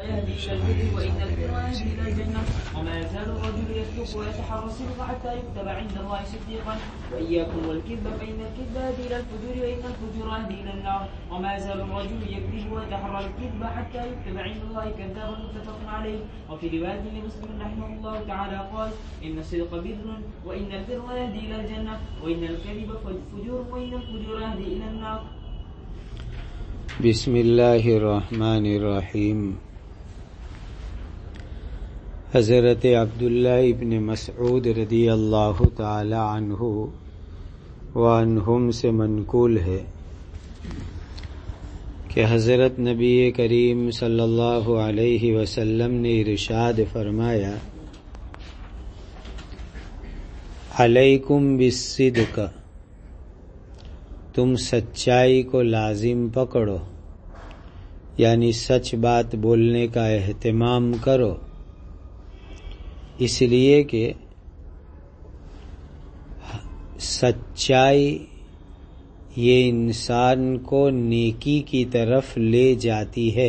يهدي إلى البر وإن البر يهدي إلى الجنة وما يزال الرجل يصدق ويتحرى الصدق حتى يكتب عند الله صديقا وإياكم والكذب فإن الكذب يهدي إلى الفجور وإن الفجور يهدي إلى النار وما يزال الرجل يكذب ويتحرى الكذب حتى يكتب عند الله كذابا متفق عليه. وفي رواية لمسلم رحمه الله تعالى قال إن الصدق بر وإن البر يهدي إلى الجنة وإن الكذب فجور وإن الفجور يهدي إلى النار. بسم اللہ الرحمن الرحیم. حضرت عبداللہ ابن مسعود رضی اللہ تعالی عنہ وعنہم سے منقول ہے کہ حضرت نبی کریم صلی اللہ علیہ وسلم نے ارشاد فرمایا، علیکم بالصدق، تم سچائی کو لازم پکڑو، یعنی سچ بات بولنے کا اہتمام کرو، اس لیے کہ سچائی یہ انسان کو نیکی کی طرف لے جاتی ہے.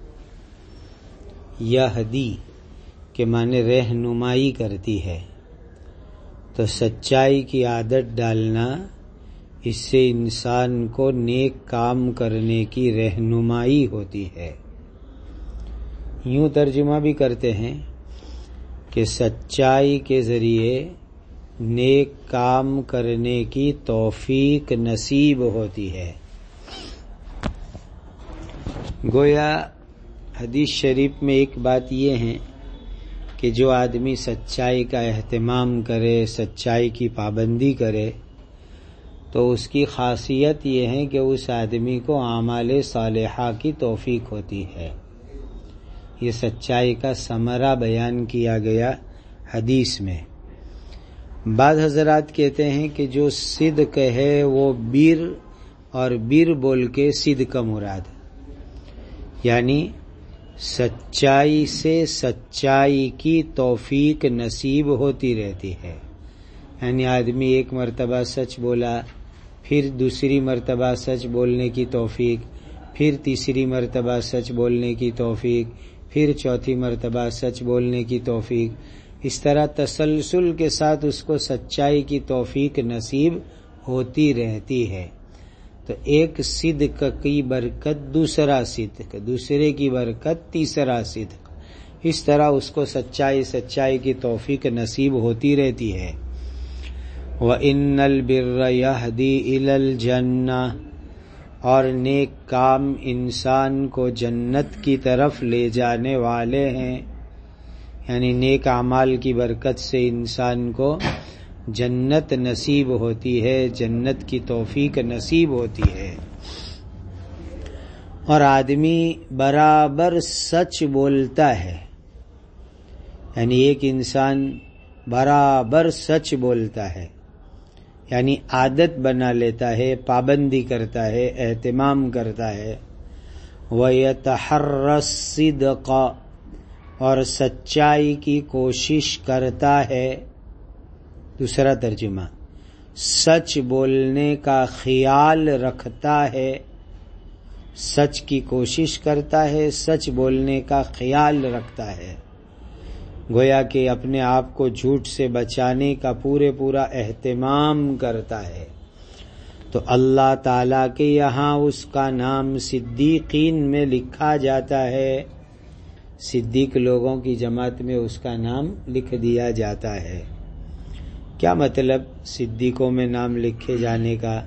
یہدی کے معنی رہنمائی کرتی ہے، تو سچائی کی عادت ڈالنا اس سے انسان کو نیک کام کرنے کی رہنمائی ہوتی ہے. یوں ترجمہ بھی کرتے ہیں کہ سچائی کے ذریعے نیک کام کرنے کی توفیق نصیب ہوتی ہے. گویا حدیث شریف میں ایک بات یہ ہے کہ جو آدمی سچائی کا اہتمام کرے، سچائی کی پابندی کرے، تو اس کی خاصیت یہ ہے کہ اس آدمی کو اعمال صالحہ کی توفیق ہوتی ہے. یہ سچائی کا ثمرہ بیان کیا گیا حدیث میں. بعض حضرات کہتے ہیں کہ جو صدق ہے وہ بر اور بر بول کے صدق مراد، یعنی سچائی سے سچائی کی توفیق نصیب ہوتی رہتی ہے. یعنی آدمی ایک مرتبہ سچ بولا، پھر دوسری مرتبہ سچ بولنے کی توفیق، پھر تیسری مرتبہ سچ بولنے کی توفیق، پھر چوتھی مرتبہ سچ بولنے کی توفیق. اس طرح تسلسل کے ساتھ اس کو سچائی کی توفیق نصیب ہوتی رہتی ہے. تو ایک صدق کی برکت دوسرا صدق، دوسرے کی برکت تیسرا صدق، اس طرح اس کو سچائی کی توفیق نصیب ہوتی رہتی ہے. وَإِنَّ الْبِرَّ يَهْدِي إِلَى الْجَنَّةِ، اور نیک کام انسان کو جنت کی طرف لے جانے والے ہیں. یعنی نیک اعمال کی برکت سے انسان کو جنت نصیب ہوتی ہے، جنت کی توفیق نصیب ہوتی ہے. اور آدمی برابر سچ بولتا ہے، یعنی ایک انسان برابر سچ بولتا ہے، یعنی عادت بنا لیتا ہے، پابندی کرتا ہے، اہتمام کرتا ہے. وَيَتَحَرَّ الصِّدْقَ، اور سچائی کی کوشش کرتا ہے. دوسرا ترجمہ، سچ بولنے کا خیال رکھتا ہے، سچ کی کوشش کرتا ہے، سچ بولنے کا خیال رکھتا ہے. گویا کہ اپنے آپ کو جھوٹ سے بچانے کا پورا اہتمام کرتا ہے. تو اللہ تعالیٰ کے یہاں اس کا نام صدیقین میں لکھا جاتا ہے. صدیق لوگوں کی جماعت میں اس کا نام لکھ دیا جاتا ہے. کیا مطلب صدیقوں میں نام لکھے جانے کا؟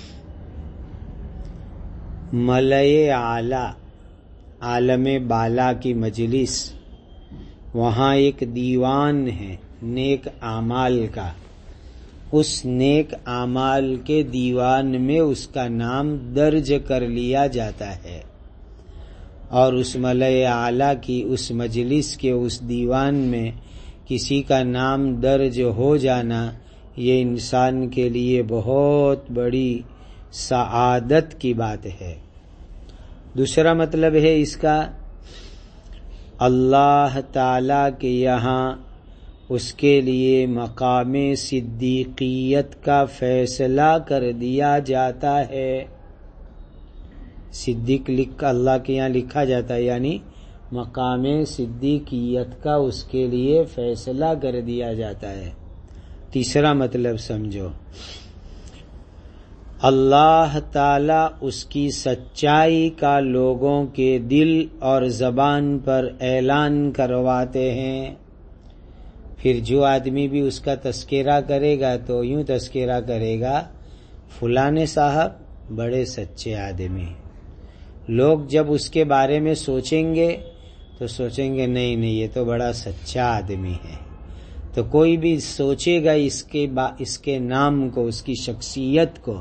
ملائے اعلیٰ، عالم بالا کی مجلس، وہاں ایک دیوان ہے نیک اعمال کا، اس نیک اعمال کے دیوان میں اس کا نام درج کر لیا جاتا ہے. اور اس ملائے اعلیٰ کی اس مجلس کے اس دیوان میں کسی کا نام درج ہو جانا، یہ انسان کے لیے بہت بڑی سعادت کی بات ہے. دوسرا مطلب ہے اس کا، اللہ تعالی کے یہاں اس کے لیے مقام صدیقیت کا فیصلہ کر دیا جاتا ہے. صدیق اللہ کے یہاں لکھا جاتا ہے، یعنی مقام صدیقیت کا اس کے لیے فیصلہ کر دیا جاتا ہے۔ تیسرا مطلب سمجھو، اللہ تعالی اس کی سچائی کا لوگوں کے دل اور زبان پر اعلان کرواتے ہیں۔ پھر جو آدمی بھی اس کا تذکرہ کرے گا تو یوں تذکرہ کرے گا، فلاں صاحب بڑے سچے آدمی۔ لوگ جب اس کے بارے میں سوچیں گے تو سوچیں گے نہیں یہ تو بڑا سچا آدمی ہے۔ تو کوئی بھی سوچے گا اس کے نام کو، اس کی شخصیت کو،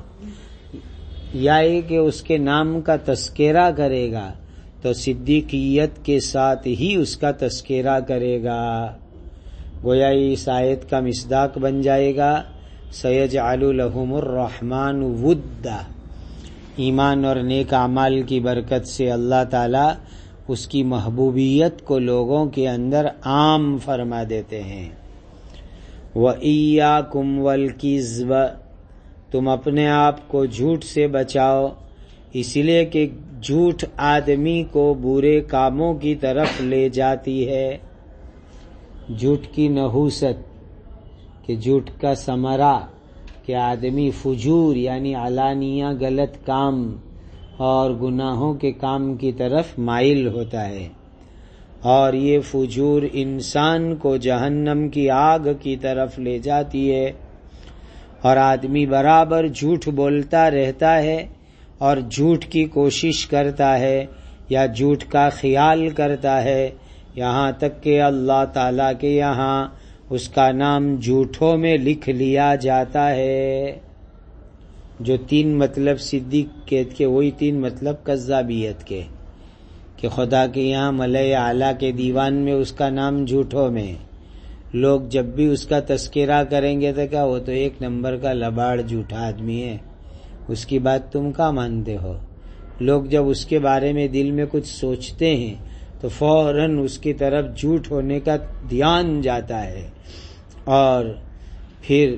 یا کہ اس کے نام کا تذکرہ کرے گا تو صدیقیت کے ساتھ ہی اس کا تذکرہ کرے گا۔ گویا اس آیت کا مصداق بن جائے گا، سَيَجْعَلُ لَهُمُ الرَّحْمَنُ وُدًّا۔ ایمان اور نیک اعمال کی برکت سے اللہ تعالی اس کی محبوبیت کو لوگوں کے اندر عام فرما دیتے ہیں۔ وَإِيَّاكُمْ وَالْكِذْبَ، تم اپنے آپ کو جھوٹ سے بچاؤ، اس لیے کہ جھوٹ آدمی کو برے کاموں کی طرف لے جاتی ہے۔ جھوٹ کی نحوست، کہ جھوٹ کا ثمرہ کہ آدمی فجور یعنی علانیہ غلط کام اور گناہوں کے کام کی طرف مائل ہوتا ہے، اور یہ فجور انسان کو جہنم کی آگ کی طرف لے جاتی ہے، اور آدمی برابر جھوٹ بولتا رہتا ہے اور جھوٹ کی کوشش کرتا ہے یا جھوٹ کا خیال کرتا ہے، یہاں تک کہ اللہ تعالیٰ کے یہاں اس کا نام جھوٹوں میں لکھ لیا جاتا ہے۔ جو 3 مطلب صدیقیت کے، وہی 3 مطلب کذابیت کے، کہ خدا کے یہاں ملائے اعلیٰ کے دیوان میں اس کا نام جھوٹوں میں۔ لوگ جب بھی اس کا تذکرہ کریں گے تو کیا، وہ تو 1 نمبر کا لباڑ جھوٹا آدمی ہے، اس کی بات تم کا مانتے ہو۔ لوگ جب اس کے بارے میں دل میں کچھ سوچتے ہیں تو فوراً اس کی طرف جھوٹ ہونے کا دھیان جاتا ہے، اور پھر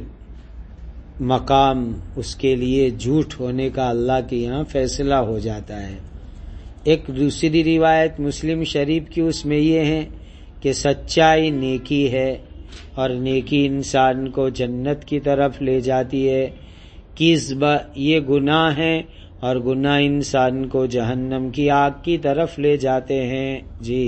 مقام اس کے لیے جھوٹ ہونے کا اللہ کے یہاں فیصلہ ہو جاتا ہے۔ ایک دوسری روایت مسلم شریف کی، اس میں یہ ہے کہ سچائی نیکی ہے اور نیکی انسان کو جنت کی طرف لے جاتی ہے، کذب یہ گناہ ہے اور گناہ انسان کو جہنم کی آگ کی طرف لے جاتے ہیں۔ جی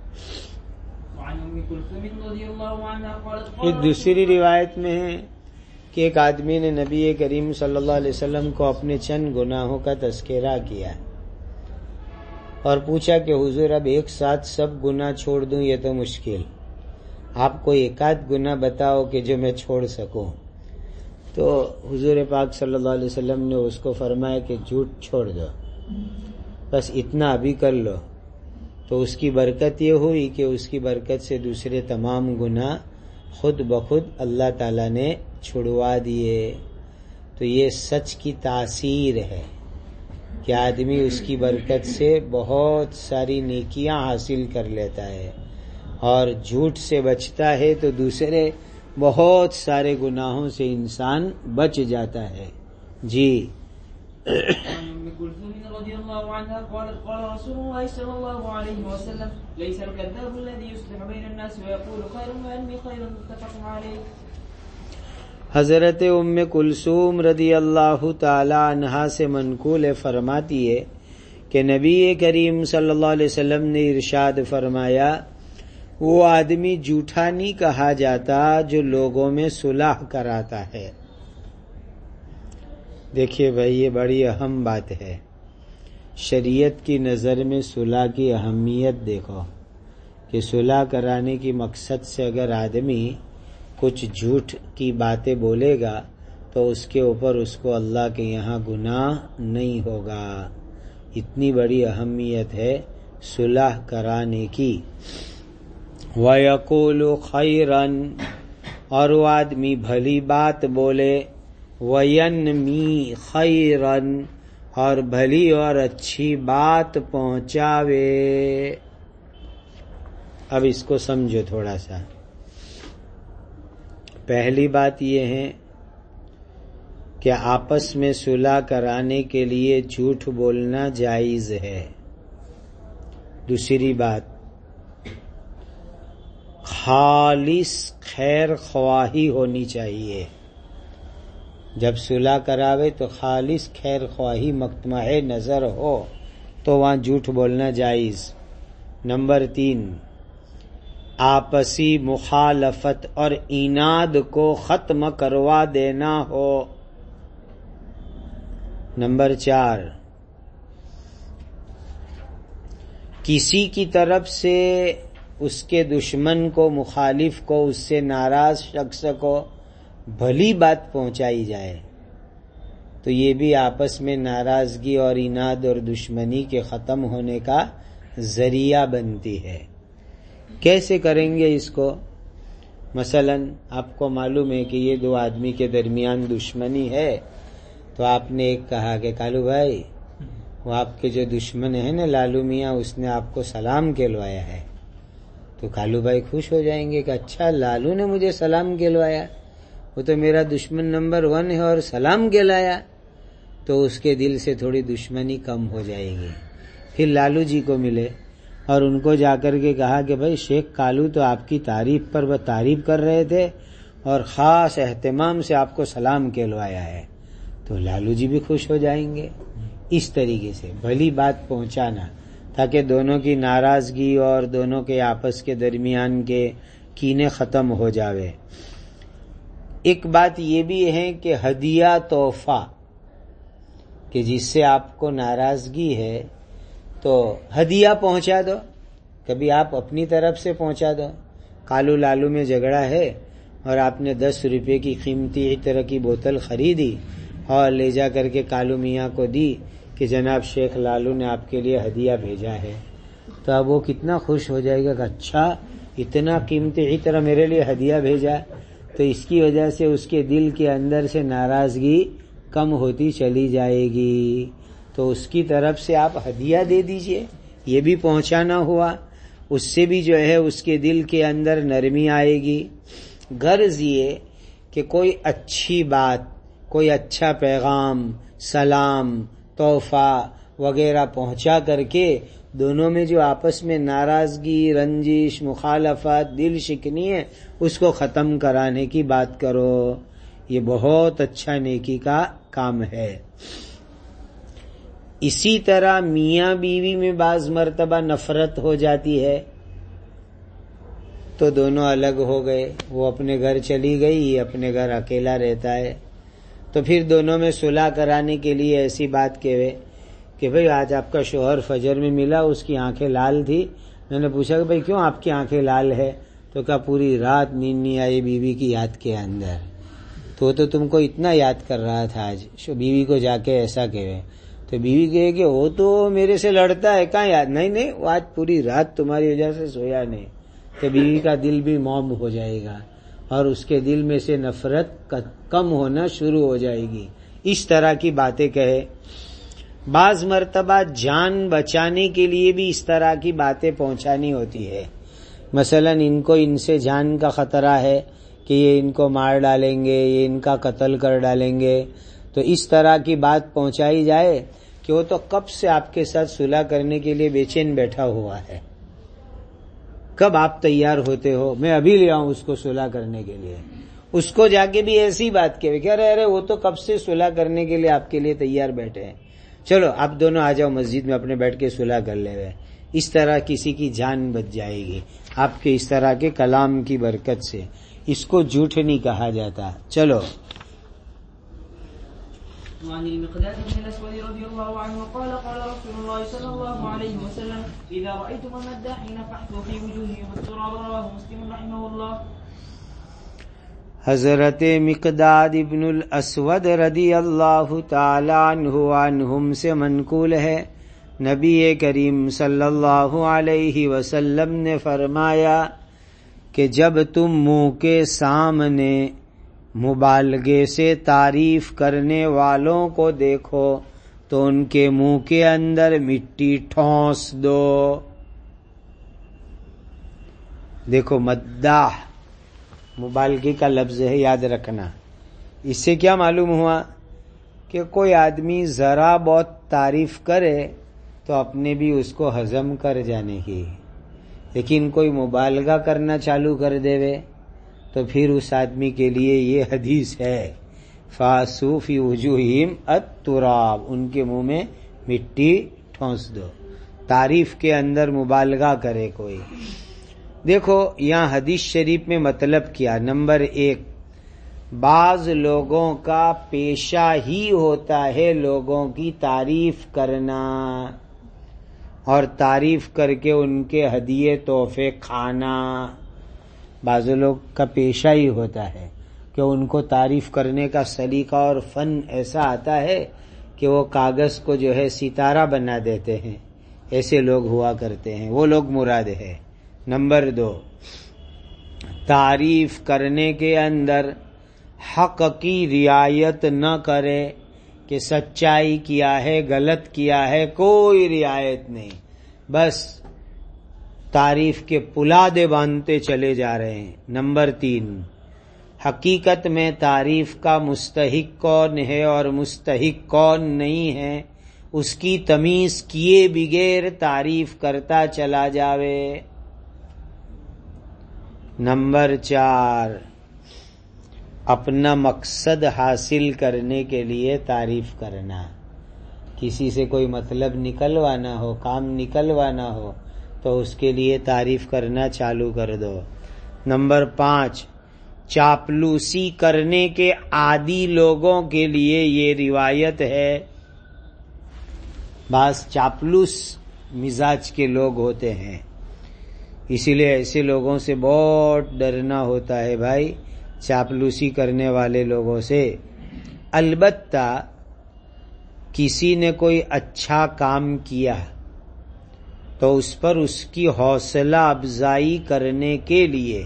ایک دوسری روایت میں ہے کہ ایک آدمی نے نبی کریم صلی اللہ علیہ وسلم کو اپنے چند گناہوں کا تذکرہ کیا اور پوچھا کہ حضور اب ایک ساتھ سب گناہ چھوڑ دوں یہ تو مشکل، آپ کو ایک آدھ گناہ بتاؤ کہ جو میں چھوڑ سکوں۔ تو حضور پاک صلی اللہ علیہ وسلم نے اس کو فرمایا کہ جھوٹ چھوڑ دو، بس اتنا ابھی کر لو۔ تو اس کی برکت یہ ہوئی کہ اس کی برکت سے دوسرے تمام گناہ خود بخود اللہ تعالیٰ نے چھڑوا دیے۔ تو یہ سچ کی تاثیر ہے کہ آدمی اس کی برکت سے بہت ساری نیکیاں حاصل کر لیتا ہے، اور جھوٹ سے بچتا ہے تو دوسرے بہت سارے گناہوں سے انسان بچ جاتا ہے۔ جی رضی اللہ عنہ قالت قال رسول اللہ صلی اللہ علیہ وسلم ليس الكذاب الذي يصلح بين الناس ويقول خير وينمي خير متفق علیہ۔ حضرت ام کلثوم رضی اللہ تعالی عنہا سے منقول فرماتی ہے کہ نبی کریم صلی اللہ علیہ وسلم نے ارشاد فرمایا، وہ آدمی جھوٹا نہیں کہا جاتا جو لوگوں میں صلح کراتا ہے۔ دیکھیے بھائی یہ بڑی اہم بات ہے، شریعت کی نظر میں صلح کی اہمیت دیکھو کہ صلح کرانے کی مقصد سے اگر آدمی کچھ جھوٹ کی باتیں بولے گا تو اس کے اوپر اس کو اللہ کے یہاں گناہ نہیں ہوگا۔ اتنی بڑی اہمیت ہے صلح کرانے کی۔ وَيَقُولُ خَيْرًا، اور وہ آدمی بھلی بات بولے، وَيَنْمِي خَيْرًا، اور بھلی اور اچھی بات پہنچاوے۔ اب اس کو سمجھو تھوڑا سا۔ پہلی بات یہ ہے کہ آپس میں صلح کرانے کے لیے جھوٹ بولنا جائز ہے۔ دوسری بات خالص خیر خواہی ہونی چاہیے. جب صلح کراوے تو خالص خیر خواہی مقطمع نظر ہو تو وہاں جھوٹ بولنا جائز. نمبر 3، آپسی مخالفت اور عناد کو ختم کروا دینا ہو. نمبر 4، کسی کی طرف سے اس کے دشمن کو، مخالف کو، اس سے ناراض شخص کو بھلی بات پہنچائی جائے تو یہ بھی آپس میں ناراضگی اور عناد اور دشمنی کے ختم ہونے کا ذریعہ بنتی ہے. کیسے کریں گے اس کو؟ مثلا آپ کو معلوم ہے کہ یہ 2 آدمی کے درمیان دشمنی ہے، تو آپ نے ایک کہا کہ کالو بھائی، وہ آپ کے جو دشمن ہے نا لالو میاں، اس نے آپ کو سلام کہلوایا ہے. تو کالو بھائی خوش ہو جائیں گے کہ اچھا لالو نے مجھے سلام کہلوایا، وہ تو میرا دشمن نمبر 1 ہے اور سلام کہلایا. تو اس کے دل سے تھوڑی دشمنی کم ہو جائے گی. پھر لالو جی کو ملے اور ان کو جا کر کے کہا کہ بھائی شیخ کالو تو آپ کی تعریف پر تعریف کر رہے تھے اور خاص اہتمام سے آپ کو سلام کہلوایا ہے، تو لالو جی بھی خوش ہو جائیں گے. اس طریقے سے بھلی بات پہنچانا تاکہ دونوں کی ناراضگی اور دونوں کے آپس کے درمیان کے کینے ختم ہو جاوے. ایک بات یہ بھی ہے کہ ہدیہ تحفہ، کہ جس سے آپ کو ناراضگی ہے تو ہدیہ پہنچا دو. کبھی آپ اپنی طرف سے پہنچا دو. کالو لالو میں جھگڑا ہے اور آپ نے 10 روپے کی قیمتی عطر کی بوتل خریدی اور لے جا کر کے کالو میاں کو دی کہ جناب شیخ لالو نے آپ کے لیے ہدیہ بھیجا ہے. تو اب وہ کتنا خوش ہو جائے گا کہ اچھا اتنا قیمتی عطر میرے لیے ہدیہ بھیجا. تو اس کی وجہ سے اس کے دل کے اندر سے ناراضگی کم ہوتی چلی جائے گی. تو اس کی طرف سے آپ ہدیہ دے دیجئے، یہ بھی پہنچانا ہوا. اس سے بھی جو ہے اس کے دل کے اندر نرمی آئے گی. غرض یہ کہ کوئی اچھی بات، کوئی اچھا پیغام، سلام، تحفہ وغیرہ پہنچا کر کے دونوں میں جو آپس میں ناراضگی، رنجش، مخالفت، دل شکنی ہے، اس کو ختم کرانے کی بات کرو. یہ بہت اچھا نیکی کا کام ہے. اسی طرح میاں بیوی میں بعض مرتبہ نفرت ہو جاتی ہے تو دونوں الگ ہو گئے، وہ اپنے گھر چلی گئی، یہ اپنے گھر اکیلا رہتا ہے. تو پھر دونوں میں صلح کرانے کے لیے ایسی بات کہے کہ بھئی آج آپ کا شوہر فجر میں ملا، اس کی آنکھیں لال تھی. میں نے پوچھا کہ بھئی کیوں آپ کی آنکھیں لال ہے؟ تو کہا پوری رات نیند نہیں آئی بیوی کی یاد کے اندر. تو تم کو اتنا یاد کر رہا تھا آج. بیوی کو جا کے ایسا کہے تو بیوی کہے کہ وہ تو میرے سے لڑتا ہے، کہاں یاد؟ نہیں وہ آج پوری رات تمہاری وجہ سے سویا نہیں. تو بیوی کا دل بھی موم ہو جائے گا اور اس کے دل میں سے نفرت کم ہونا شروع ہو جائے گی. اس طرح کی باتیں کہے. بعض مرتبہ جان بچانے کے لیے بھی اس طرح کی باتیں پہنچانی ہوتی ہے. مثلا ان سے جان کا خطرہ ہے کہ یہ ان کو مار ڈالیں گے، یہ ان کا قتل کر ڈالیں گے، تو اس طرح کی بات پہنچائی جائے کہ وہ تو کب سے آپ کے ساتھ صلح کرنے کے لیے بے چین بیٹھا ہوا ہے، کب آپ تیار ہوتے ہو، میں ابھی لے آؤں اس کو صلح کرنے کے لیے. اس کو جا کے بھی ایسی بات کہ ارے وہ تو کب سے صلح کرنے کے لیے آپ کے لیے تیار بیٹھے ہیں، چلو آپ دونوں آ جاؤ مسجد میں اپنے بیٹھ کے صلح کر لے ہوئے. اس طرح کسی کی جان بچ جائے گی آپ کے اس طرح کے کلام کی برکت سے. اس کو جھوٹ نہیں کہا جاتا. چلو. وعن المقداد بن الأسود رضي الله عنه قال قال رسول الله صلى الله عليه وسلم إذا رأيتم المداحين فاحثوا في وجوههم التراب. رواه مسلم رحمه الله. حضرت مقداد ابن الاسود رضی اللہ تعالی عنہ عنہم سے منقول ہے، نبی کریم صلی اللہ علیہ وسلم نے فرمایا کہ جب تم منہ کے سامنے مبالغے سے تعریف کرنے والوں کو دیکھو تو ان کے منہ کے اندر مٹی ٹھونس دو. دیکھو مداح مبالغے کا لفظ ہے، یاد رکھنا. اس سے کیا معلوم ہوا کہ کوئی آدمی ذرا بہت تعریف کرے تو اپنے بھی اس کو ہضم کر جانے کی. لیکن کوئی مبالغہ کرنا چالو کر دے تو پھر اس آدمی کے لیے یہ حدیث ہے فاسو فی وجوہہم التراب، ان کے منہ میں مٹی ٹھونس دو۔ تعریف کے اندر مبالغہ کرے کوئی۔ دیکھو یہاں حدیث شریف میں مطلب کیا، نمبر 1، بعض لوگوں کا پیشہ ہی ہوتا ہے لوگوں کی تعریف کرنا اور تعریف کر کے ان کے ہدیے تحفے کھانا۔ بعض لوگ کا پیشہ ہی ہوتا ہے کہ ان کو تعریف کرنے کا سلیقہ اور فن ایسا آتا ہے کہ وہ کاغذ کو جو ہے ستارہ بنا دیتے ہیں، ایسے لوگ ہوا کرتے ہیں، وہ لوگ مراد ہے۔ نمبر 2، تعریف کرنے کے اندر حق کی رعایت نہ کرے کہ سچائی کیا ہے غلط کیا ہے، کوئی رعایت نہیں، بس تعریف کے پلادے باندھتے چلے جا رہے ہیں۔ نمبر 3، حقیقت میں تعریف کا مستحق کون ہے اور مستحق کون نہیں ہے اس کی تمیز کیے بغیر تعریف کرتا چلا جاوے۔ نمبر 4، اپنا مقصد حاصل کرنے کے لیے تعریف کرنا، کسی سے کوئی مطلب نکلوانا ہو، کام نکلوانا ہو تو اس کے لیے تعریف کرنا چالو کر دو۔ نمبر 5، چاپلوسی کرنے کے عادی لوگوں کے لیے یہ روایت ہے۔ بعض چاپلوس مزاج کے لوگ ہوتے ہیں، اسی لیے ایسے لوگوں سے بہت ڈرنا ہوتا ہے بھائی، چاپلوسی کرنے والے لوگوں سے۔ البتہ کسی نے کوئی اچھا کام کیا تو اس پر اس کی حوصلہ افزائی کرنے کے لیے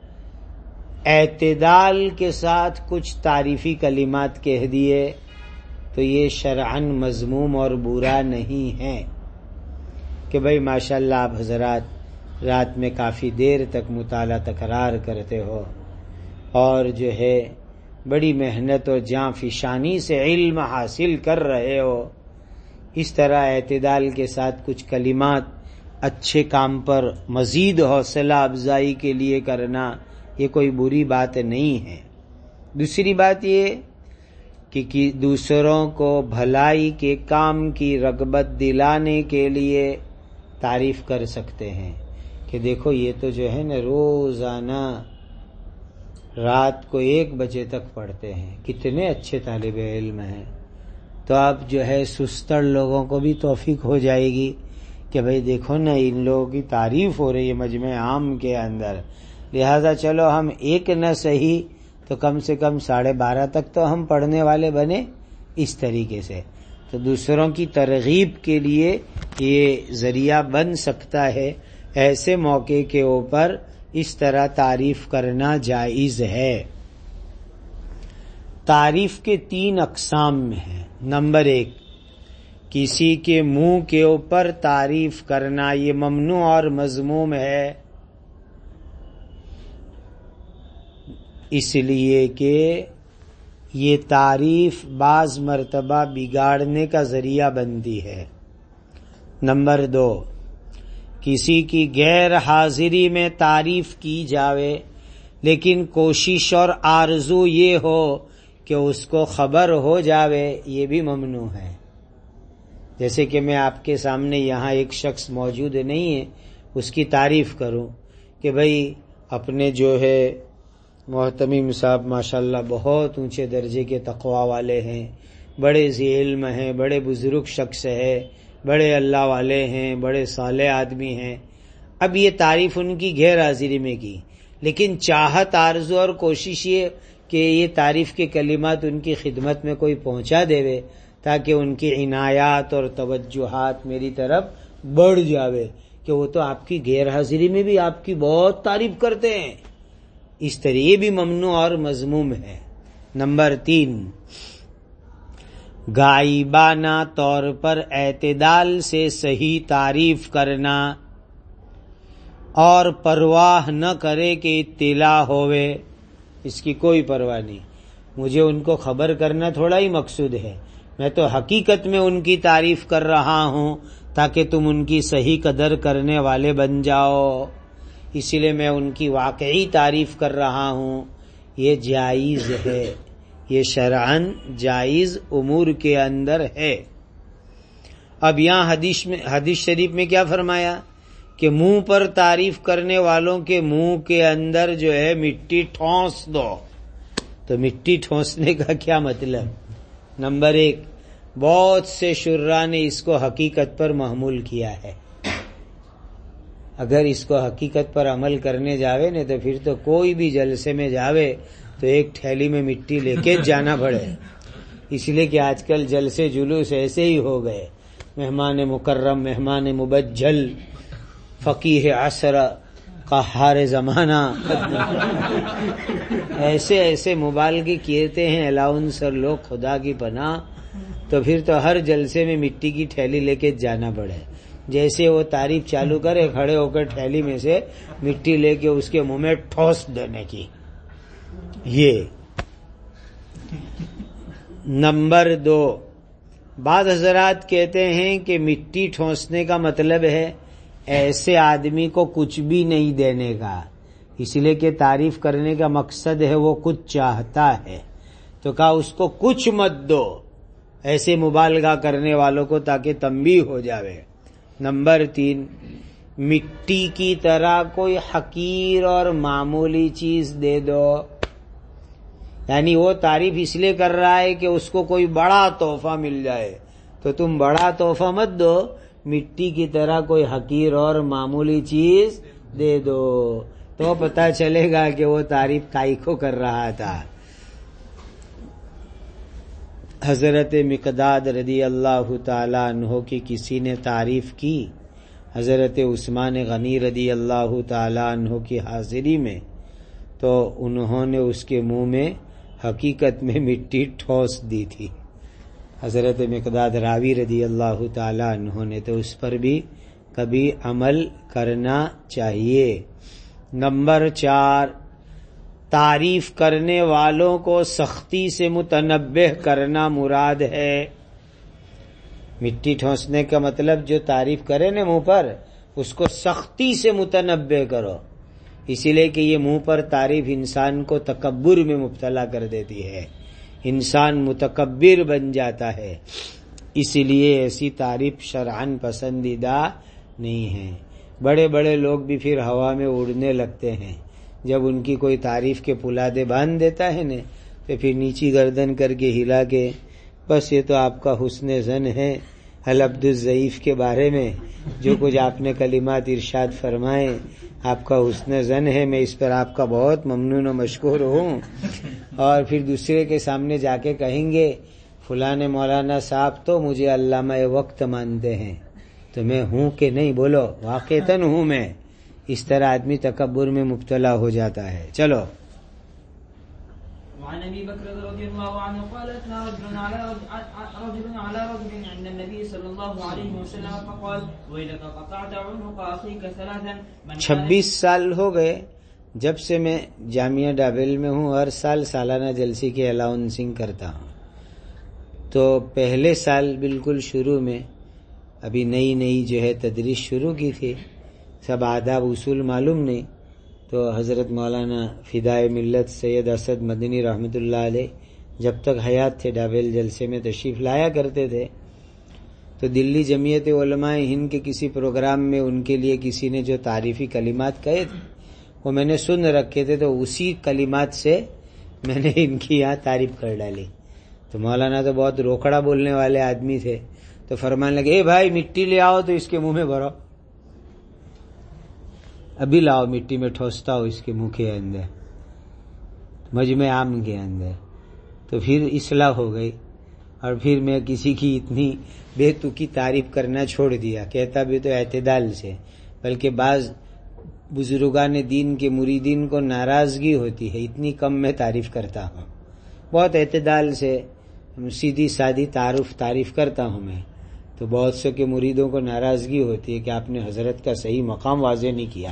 اعتدال کے ساتھ کچھ تعریفی کلمات کہہ دیے تو یہ شرعاً مذموم اور برا نہیں ہے کہ بھئی ماشاءاللہ آپ حضرات رات میں کافی دیر تک مطالعہ تکرار کرتے ہو اور جو ہے بڑی محنت اور جاں فشانی سے علم حاصل کر رہے ہو۔ اس طرح اعتدال کے ساتھ کچھ کلمات اچھے کام پر مزید حوصلہ افزائی کے لیے کرنا یہ کوئی بری بات نہیں ہے۔ دوسری بات یہ کہ دوسروں کو بھلائی کے کام کی رغبت دلانے کے لیے تعریف کر سکتے ہیں کہ دیکھو یہ تو جو ہے نا روزانہ رات کو 1 بجے تک پڑھتے ہیں، کتنے اچھے طالب علم ہیں، تو اب جو ہے سستڑ لوگوں کو بھی توفیق ہو جائے گی کہ بھئی دیکھو نا ان لوگوں کی تعریف ہو رہی ہے مجمع عام کے اندر، لہذا چلو ہم 1 نہ صحیح تو کم سے کم 12:30 تک تو ہم پڑھنے والے بنے۔ اس طریقے سے تو دوسروں کی ترغیب کے لیے یہ ذریعہ بن سکتا ہے، ایسے موقع کے اوپر اس طرح تعریف کرنا جائز ہے۔ تعریف کے 3 اقسام میں ہیں۔ نمبر 1، کسی کے منہ کے اوپر تعریف کرنا، یہ ممنوع اور مذموم ہے، اس لیے کہ یہ تعریف بعض مرتبہ بگاڑنے کا ذریعہ بنتی ہے۔ نمبر 2، کسی کی غیر حاضری میں تعریف کی جاوے لیکن کوشش اور آرزو یہ ہو کہ اس کو خبر ہو جاوے، یہ بھی ممنوع ہے۔ جیسے کہ میں آپ کے سامنے یہاں ایک شخص موجود نہیں ہے، اس کی تعریف کروں کہ بھئی اپنے جو ہے محتمم صاحب ماشاءاللہ بہت اونچے درجے کے تقوی والے ہیں، بڑے ذی علم ہیں، بڑے بزرگ شخص ہیں، بڑے اللہ والے ہیں، بڑے صالح آدمی ہیں۔ اب یہ تعریف ان کی غیر حاضری میں کی، لیکن چاہت آرزو اور کوشش یہ کہ یہ تعریف کے کلمات ان کی خدمت میں کوئی پہنچا دے تاکہ ان کی عنایات اور توجہات میری طرف بڑھ جاوے کہ وہ تو آپ کی غیر حاضری میں بھی آپ کی بہت تعریف کرتے ہیں، اس طرح یہ بھی ممنوع اور مذموم ہے۔ نمبر 3، غائبانہ طور پر اعتدال سے صحیح تعریف کرنا اور پرواہ نہ کرے کہ اطلاع ہوئے، اس کی کوئی پرواہ نہیں، مجھے ان کو خبر کرنا تھوڑا ہی مقصود ہے، میں تو حقیقت میں ان کی تعریف کر رہا ہوں تاکہ تم ان کی صحیح قدر کرنے والے بن جاؤ۔ اس لیے میں ان کی واقعی تعریف کر رہا ہوں. یہ جائز ہے، یہ شرعاً جائز امور کے اندر ہے. اب یہاں حدیث شریف میں کیا فرمایا کہ منہ پر تعریف کرنے والوں کے منہ کے اندر جو ہے مٹی ٹھونس دو. تو مٹی ٹھونسنے کا کیا مطلب؟ نمبر 1، بہت سے شرراء نے اس کو حقیقت پر محمول کیا ہے. اگر اس کو حقیقت پر عمل کرنے جاوے نا تو پھر تو کوئی بھی جلسے میں جاوے تو ایک تھیلی میں مٹی لے کے جانا پڑے. اس لیے کہ آج کل جلسے جلوس ایسے ہی ہو گئے، مہمان مکرم، مہمان مبجل، فقیہ عصر، قہار زمانہ، ایسے ایسے مبالغے کیتے ہیں الاؤنسر لوگ، خدا کی پناہ. تو پھر تو ہر جلسے میں مٹی کی تھیلی لے کے جانا پڑے. جیسے وہ تعریف چالو کرے کھڑے ہو کر تھیلی میں سے مٹی لے کے اس کے منہ میں ٹھوس دینے کی. یہ نمبر 2، بعض حضرات کہتے ہیں کہ مٹی ٹھونسنے کا مطلب ہے ایسے آدمی کو کچھ بھی نہیں دینے کا، اس لیے کہ تعریف کرنے کا مقصد ہے وہ کچھ چاہتا ہے، تو کہا اس کو کچھ مت دو ایسے مبالغہ کرنے والوں کو تاکہ تنبیہ ہو جاوے. نمبر 3، مٹی کی طرح کوئی حقیر اور معمولی چیز دے دو. یعنی وہ تعریف اس لیے کر رہا ہے کہ اس کو کوئی بڑا تحفہ مل جائے، تو تم بڑا تحفہ مت دو، مٹی کی طرح کوئی حقیر اور معمولی چیز دے دو، تو پتہ چلے گا کہ وہ تعریف کائی کو کر رہا تھا. حضرت مقداد رضی اللہ تعالی عنہ کی کسی نے تعریف کی حضرت عثمان غنی رضی اللہ تعالی عنہ کی حاضری میں، تو انہوں نے اس کے منہ میں حقیقت میں مٹی ٹھوس دی تھی. حضرت مقداد راوی رضی اللہ تعالی عنہ نے، تو اس پر بھی کبھی عمل کرنا چاہیے. نمبر 4، تعریف کرنے والوں کو سختی سے متنبہ کرنا مراد ہے. مٹی ٹھونسنے کا مطلب جو تعریف کرے نا منہ پر، اس کو سختی سے متنبہ کرو، اسی لیے کہ یہ منہ پر تعریف انسان کو تکبر میں مبتلا کر دیتی ہے، انسان متکبر بن جاتا ہے. اس لیے ایسی تعریف شرعاً پسندیدہ نہیں ہے. بڑے بڑے لوگ بھی پھر ہوا میں اڑنے لگتے ہیں، جب ان کی کوئی تعریف کے پلادے باندھ دیتا ہے نا تو پھر نیچی گردن کر کے ہلا کے، بس یہ تو آپ کا حسن ظن ہے العبد الضعیف کے بارے میں، جو کچھ آپ نے کلمات ارشاد فرمائے آپ کا حسن ظن ہے، میں اس پر آپ کا بہت ممنون و مشکور ہوں. اور پھر دوسرے کے سامنے جا کے کہیں گے فلاں مولانا صاحب تو مجھے علامہ وقت مانتے ہیں، تو میں ہوں کہ نہیں؟ بولو واقعتاً ہوں میں. اس طرح آدمی تکبر میں مبتلا ہو جاتا ہے. چلو. وعن ابي بكر رضي الله عنه قال اثنى رجل على رجل عند النبي صلى الله عليه وسلم فقال ويلك قطعت عنق اخيك ثلاثا. 26 سال ہو گئے جب سے میں جامعہ ڈابل میں ہوں، ہر سال سالانہ جلسے کی الاؤنسنگ کرتا ہوں. تو پہلے سال بالکل شروع میں ابھی نئی جو ہے تدریس شروع کی تھی، سب آداب اصول معلوم نہیں، تو حضرت مولانا فدائے ملت سید اسد مدنی رحمۃ اللہ علیہ جب تک حیات تھے ڈابل جلسے میں تشریف لایا کرتے تھے. تو دلی جمعیت علماء ہند کے کسی پروگرام میں ان کے لیے کسی نے جو تعریفی کلمات کہے تھے وہ میں نے سن رکھے تھے، تو اسی کلمات سے میں نے ان کی یہاں تعریف کر ڈالی. تو مولانا تو بہت روکڑا بولنے والے آدمی تھے، تو فرمانے لگے اے بھائی مٹی لے آؤ تو اس کے منہ میں بھرو، ابھی لاؤ مٹی میں ٹھوستا ہو اس کے منہ کے اندر، مجمع عام کے اندر. تو پھر اصلاح ہو گئی، اور پھر میں کسی کی اتنی بے تکی تعریف کرنا چھوڑ دیا. کہتا بھی تو اعتدال سے، بلکہ بعض بزرگان دین کے مریدین کو ناراضگی ہوتی ہے اتنی کم میں تعریف کرتا ہوں. بہت اعتدال سے سیدھی سادھی تعریف کرتا ہوں میں. تو بہت سے کے مریدوں کو ناراضگی ہوتی ہے کہ آپ نے حضرت کا صحیح مقام واضح نہیں کیا.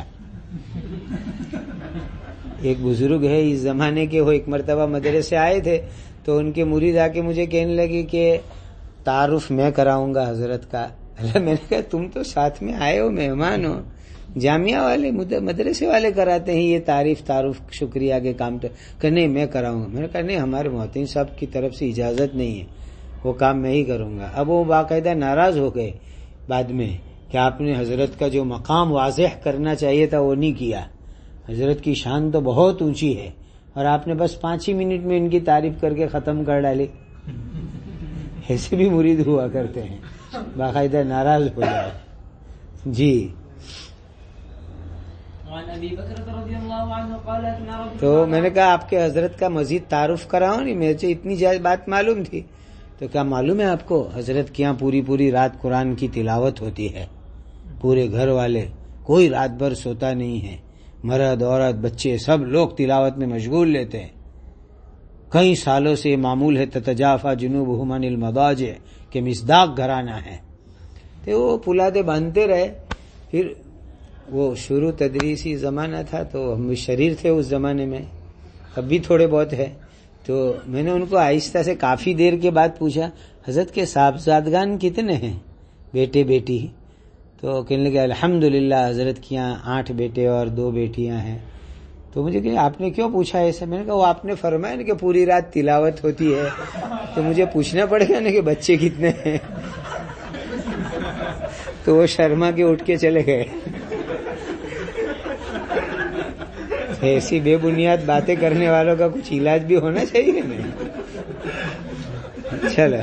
ایک بزرگ ہے اس زمانے کے، وہ ایک مرتبہ مدرسے آئے تھے، تو ان کے مرید آ کے مجھے کہنے لگے کہ تعارف میں کراؤں گا حضرت کا. میں نے کہا تم تو ساتھ میں آئے ہو، مہمان ہو، جامعہ والے مدرسے والے کراتے ہیں یہ تعارف شکریہ کے کام تو کہ نہیں میں کراؤں گا. میں نے کہا نہیں ہمارے محتین صاحب کی طرف سے اجازت نہیں ہے, وہ کام میں ہی کروں گا. اب وہ باقاعدہ ناراض ہو گئے بعد میں کہ آپ نے حضرت کا جو مقام واضح کرنا چاہیے تھا وہ نہیں کیا. حضرت کی شان تو بہت اونچی ہے اور آپ نے بس 5 ہی منٹ میں ان کی تعریف کر کے ختم کر ڈالی. ایسے بھی مرید ہوا کرتے ہیں, باقاعدہ ناراض ہو جائے. جی تو میں نے کہا آپ کے حضرت کا مزید تعارف کراؤ. نہیں میرے سے اتنی جائز بات معلوم تھی. تو کیا معلوم ہے آپ کو حضرت کے یہاں پوری رات قرآن کی تلاوت ہوتی ہے, پورے گھر والے کوئی رات بھر سوتا نہیں ہے, مرد عورت بچے سب لوگ تلاوت میں مشغول لیتے ہیں. کئی سالوں سے معمول ہے تتجافا جنوبہم عن المضاجع کہ مصداق گھرانہ ہے. تو وہ پلادے باندھتے رہے. پھر وہ شروع تدریسی زمانہ تھا تو ہم بھی شریر تھے اس زمانے میں, اب بھی تھوڑے بہت ہے. تو میں نے ان کو آہستہ سے کافی دیر کے بعد پوچھا حضرت کے صاحبزادگان کتنے ہیں, بیٹے بیٹی؟ تو کہنے لگے الحمدللہ حضرت کے یہاں 8 بیٹے اور 2 بیٹیاں ہیں. تو مجھے کہ آپ نے کیوں پوچھا ایسا؟ میں نے کہا وہ آپ نے فرمایا نا کہ پوری رات تلاوت ہوتی ہے تو مجھے پوچھنا پڑے گا نا کہ بچے کتنے ہیں. تو وہ شرما کے اٹھ کے چلے گئے. ایسی بے بنیاد باتیں کرنے والوں کا کچھ علاج بھی ہونا چاہیے نا. چلو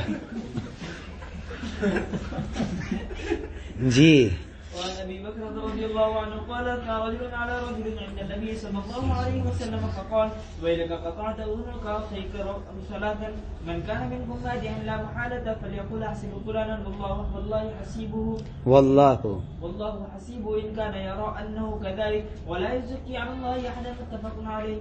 جی. وعن ابي بكر رضي الله عنه قال اثنى رجل على رجل عند النبي صلى الله عليه وسلم فقال ويلك قطعت اذنك اخيك صلاه من كان منكم مادعا لا محاله فليقول احسب فلانا والله حسيبه والله حسيبه ان كان يرى انه كذلك ولا يزكي على الله احدا متفق عليه.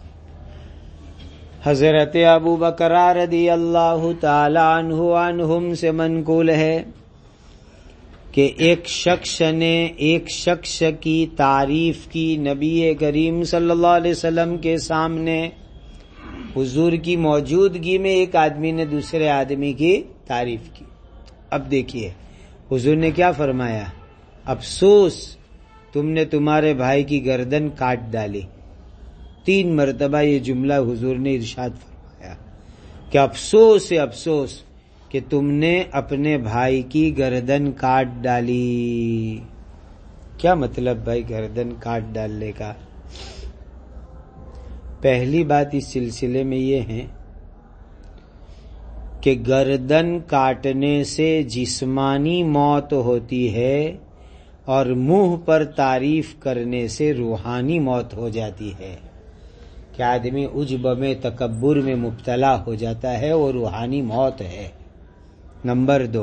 حضرت ابو بکر رضی اللہ تعالی عنہم سے منقول ہے کہ ایک شخص کی تعریف کی نبی کریم صلی اللہ علیہ وسلم کے سامنے حضور کی موجودگی میں ایک آدمی نے دوسرے آدمی کی تعریف کی. اب دیکھیے حضور نے کیا فرمایا, افسوس تم نے تمہارے بھائی کی گردن کاٹ ڈالی. 3 مرتبہ یہ جملہ حضور نے ارشاد فرمایا کہ افسوس ہے افسوس کہ تم نے اپنے بھائی کی گردن کاٹ ڈالی. کیا مطلب بھائی گردن کاٹ ڈالنے کا؟ پہلی بات اس سلسلے میں یہ ہے کہ گردن کاٹنے سے جسمانی موت ہوتی ہے اور منہ پر تعریف کرنے سے روحانی موت ہو جاتی ہے کہ آدمی عجب میں تکبر میں مبتلا ہو جاتا ہے, وہ روحانی موت ہے. نمبر 2,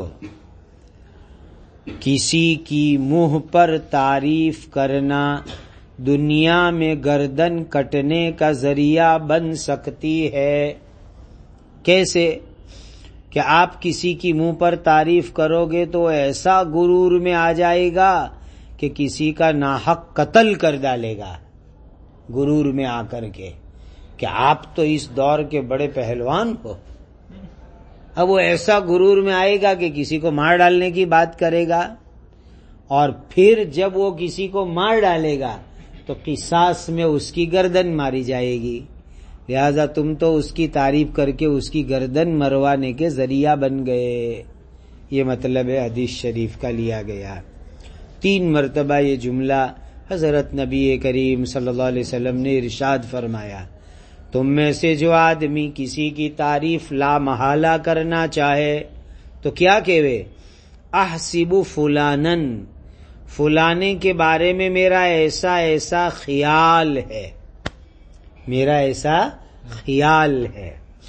کسی کی منہ پر تعریف کرنا دنیا میں گردن کٹنے کا ذریعہ بن سکتی ہے. کیسے؟ کہ آپ کسی کی منہ پر تعریف کرو گے تو ایسا غرور میں آ جائے گا کہ کسی کا ناحق قتل کر ڈالے گا, غرور میں آ کر کے کہ آپ تو اس دور کے بڑے پہلوان ہو. اب وہ ایسا غرور میں آئے گا کہ کسی کو مار ڈالنے کی بات کرے گا, اور پھر جب وہ کسی کو مار ڈالے گا تو قصاص میں اس کی گردن ماری جائے گی. لہذا تم تو اس کی تعریف کر کے اس کی گردن مروانے کے ذریعہ بن گئے. یہ مطلب ہے حدیث شریف کا لیا گیا. 3 مرتبہ یہ جملہ حضرت نبی کریم صلی اللہ علیہ وسلم نے ارشاد فرمایا, تم میں سے جو آدمی کسی کی تعریف لا محالہ کرنا چاہے تو کیا کہے, احسب فلانن, فلانے کے بارے میں میرا ایسا خیال ہے, میرا ایسا خیال ہے.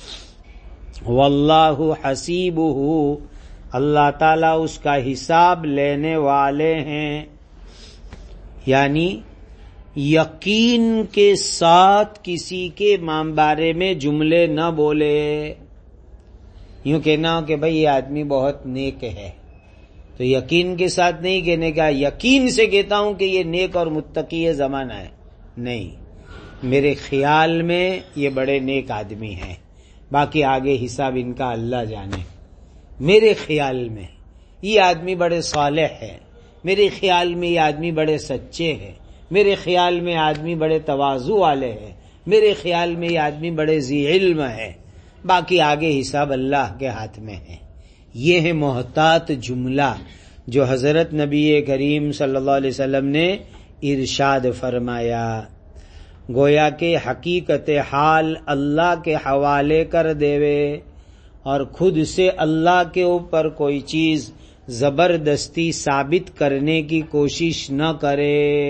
واللہ حسیبہ, اللہ تعالیٰ اس کا حساب لینے والے ہیں. یعنی یقین کے ساتھ کسی کے بارے میں جملے نہ بولے. یوں کہنا ہو کہ بھئی یہ آدمی بہت نیک ہے تو یقین کے ساتھ نہیں کہنے کا, یقین سے کہتا ہوں کہ یہ نیک اور متقی زمانہ ہے. نہیں, میرے خیال میں یہ بڑے نیک آدمی ہیں, باقی آگے حساب ان کا اللہ جانے. میرے خیال میں یہ آدمی بڑے صالح ہے, میرے خیال میں یہ آدمی بڑے سچے ہیں، میرے خیال میں آدمی بڑے تواضع والے ہیں، میرے خیال میں یہ آدمی بڑے ذی علم ہے، باقی آگے حساب اللہ کے ہاتھ میں ہے۔ یہ ہے محتاط جملہ جو حضرت نبی کریم صلی اللہ علیہ وسلم نے ارشاد فرمایا۔ گویا کہ حقیقت حال اللہ کے حوالے کر دیوے اور خود سے اللہ کے اوپر کوئی چیز زبردستی ثابت کرنے کی کوشش نہ کرے۔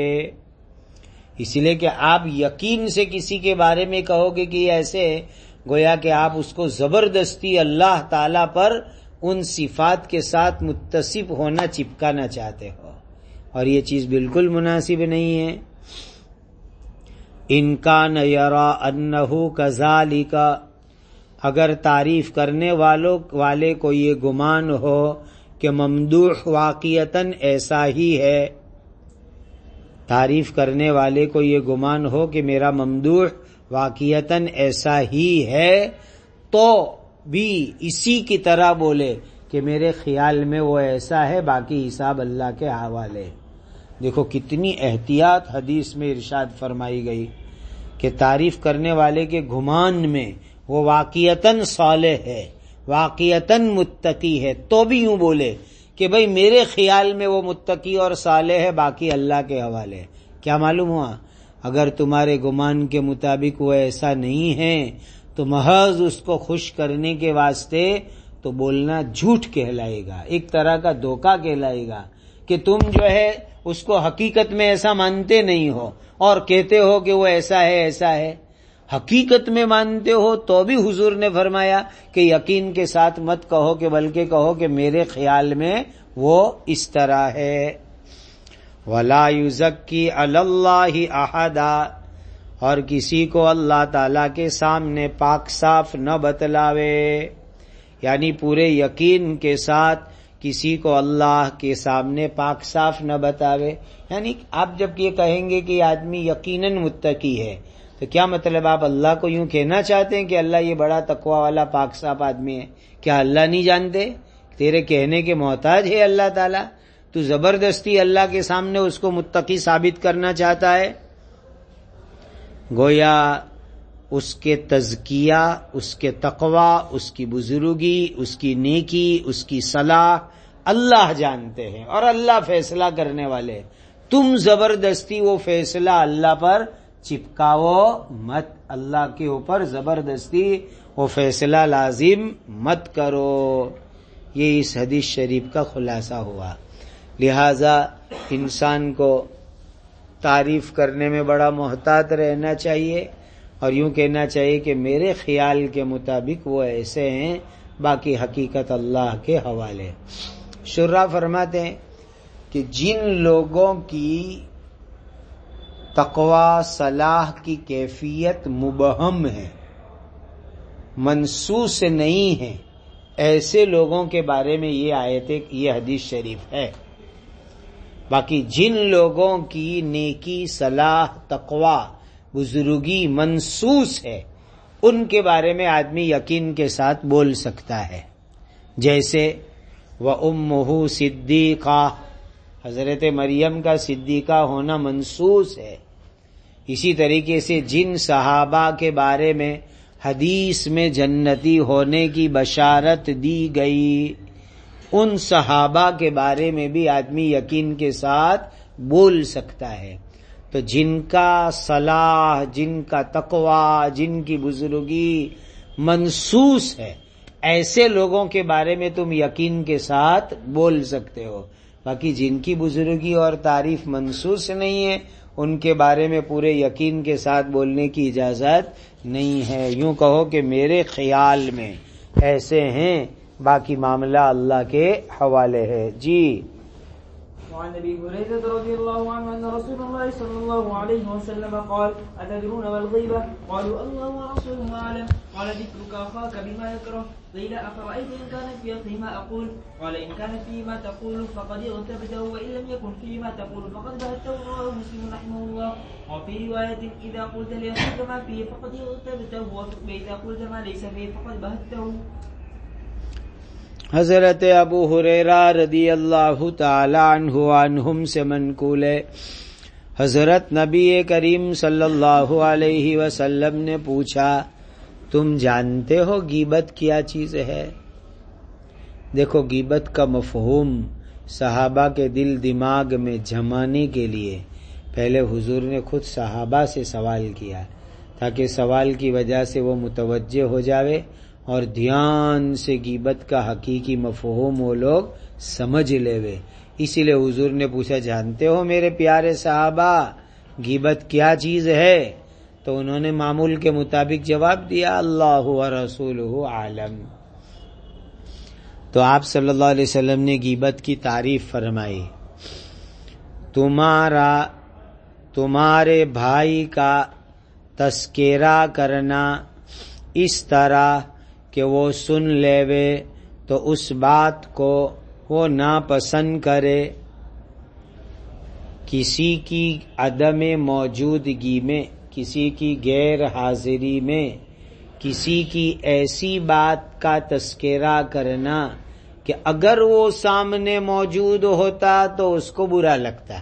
اس لیے کہ آپ یقین سے کسی کے بارے میں کہو گے کہ ایسے، گویا کہ آپ اس کو زبردستی اللہ تعالی پر ان صفات کے ساتھ متصف ہونا چپکانا چاہتے ہو، اور یہ چیز بالکل مناسب نہیں ہے۔ ان کان یرا انہ کذالک، اگر تعریف کرنے والے کو یہ گمان ہو کہ ممدوح واقعتاً ایسا ہی ہے، تعریف کرنے والے کو یہ گمان ہو کہ میرا ممدوح واقعتاً ایسا ہی ہے، تو بھی اسی کی طرح بولے کہ میرے خیال میں وہ ایسا ہے، باقی حساب اللہ کے حوالے۔ دیکھو کتنی احتیاط حدیث میں ارشاد فرمائی گئی کہ تعریف کرنے والے کے گمان میں وہ واقعتاً صالح ہے، واقعتاً متقی ہے، تو بھی یوں بولے کہ بھئی میرے خیال میں وہ متقی اور صالح ہے، باقی اللہ کے حوالے۔ کیا معلوم ہوا؟ اگر تمہارے گمان کے مطابق وہ ایسا نہیں ہے تو محض اس کو خوش کرنے کے واسطے تو بولنا جھوٹ کہلائے گا، ایک طرح کا دھوکہ کہلائے گا کہ تم جو ہے اس کو حقیقت میں ایسا مانتے نہیں ہو اور کہتے ہو کہ وہ ایسا ہے ایسا ہے۔ حقیقت میں مانتے ہو تو بھی حضور نے فرمایا کہ یقین کے ساتھ مت کہو کہ بلکہ کہو کہ میرے خیال میں وہ اس طرح ہے۔ وَلَا يُزَكِّي عَلَى اللَّهِ أَحَدًا، اور کسی کو اللہ تعالیٰ کے سامنے پاک صاف نہ بتلاوے، یعنی پورے یقین کے ساتھ کسی کو اللہ کے سامنے پاک صاف نہ بتاوے۔ یعنی آپ جب یہ کہیں گے کہ یہ آدمی یقیناً متقی ہے تو کیا مطلب آپ اللہ کو یوں کہنا چاہتے ہیں کہ اللہ یہ بڑا تقوی والا پاک صاف آدمی ہے؟ کیا اللہ نہیں جانتے؟ تیرے کہنے کے محتاج ہے اللہ تعالیٰ؟ تو زبردستی اللہ کے سامنے اس کو متقی ثابت کرنا چاہتا ہے۔ گویا اس کے تزکیہ، اس کے تقوی، اس کی بزرگی، اس کی نیکی، اس کی صلاح اللہ جانتے ہیں اور اللہ فیصلہ کرنے والے۔ تم زبردستی وہ فیصلہ اللہ پر چپکاؤ مت، اللہ کے اوپر زبردستی وہ فیصلہ لازم مت کرو۔ یہ اس حدیث شریف کا خلاصہ ہوا۔ لہذا انسان کو تعریف کرنے میں بڑا محتاط رہنا چاہیے اور یوں کہنا چاہیے کہ میرے خیال کے مطابق وہ ایسے ہیں، باقی حقیقت اللہ کے حوالے۔ شراح فرماتے ہیں کہ جن لوگوں کی تقوی صلاح کی کیفیت مبہم ہے، منصوص نہیں ہے، ایسے لوگوں کے بارے میں یہ حدیث شریف ہے۔ باقی جن لوگوں کی نیکی، صلاح، تقوی، بزرگی منصوص ہے، ان کے بارے میں آدمی یقین کے ساتھ بول سکتا ہے۔ جیسے وَأُمُّهُ صِدِّيقَةٌ، حضرت مریم کا صدیقہ ہونا منصوص ہے۔ اسی طریقے سے جن صحابہ کے بارے میں حدیث میں جنتی ہونے کی بشارت دی گئی، ان صحابہ کے بارے میں بھی آدمی یقین کے ساتھ بول سکتا ہے۔ تو جن کا صلاح، جن کا تقوی، جن کی بزرگی منصوص ہے، ایسے لوگوں کے بارے میں تم یقین کے ساتھ بول سکتے ہو۔ باقی جن کی بزرگی اور تعریف منصوص نہیں ہے، ان کے بارے میں پورے یقین کے ساتھ بولنے کی اجازت نہیں ہے۔ یوں کہو کہ میرے خیال میں ایسے ہیں، باقی معاملہ اللہ کے حوالے ہے۔ جی وعن ابي هريره رضي الله عنه ان رسول الله صلى الله عليه وسلم قال: اتدرون ما الغيبه؟ قالوا الله ورسوله اعلم. قال: ذكرك اخاك بما يكره. قيل: افرايت ان كان في اخيه ما اقول؟ قال: ان كان فيه ما تقول فقد اغتبته، وان لم يكن فيه ما تقول فقد بهته. رواه مسلم رحمه الله. وفي روايه: اذا قلت لاخيك ما فيه فقد اغتبته، واذا قلت ما ليس فيه فقد بهته. حضرت ابو ہریرہ رضی اللہ تعالی عنہم سے منقول ہے، حضرت نبی کریم صلی اللہ علیہ وسلم نے پوچھا تم جانتے ہو غیبت کیا چیز ہے؟ دیکھو غیبت کا مفہوم صحابہ کے دل دماغ میں جمانے کے لیے پہلے حضور نے خود صحابہ سے سوال کیا تاکہ سوال کی وجہ سے وہ متوجہ ہو جاوے اور دھیان سے غیبت کا حقیقی مفہوم وہ لوگ سمجھ لیوے. اسی لیے حضور نے پوچھا جانتے ہو میرے پیارے صحابہ غیبت کیا چیز ہے؟ تو انہوں نے معمول کے مطابق جواب دیا اللہ و رسولہ عالم. تو آپ صلی اللہ علیہ وسلم نے غیبت کی تعریف فرمائی، تمہارے بھائی کا تذکرہ کرنا اس طرح کہ وہ سن لیوے تو اس بات کو وہ ناپسند کرے، کسی کی عدم موجودگی میں، کسی کی غیر حاضری میں کسی کی ایسی بات کا تذکرہ کرنا کہ اگر وہ سامنے موجود ہوتا تو اس کو برا لگتا،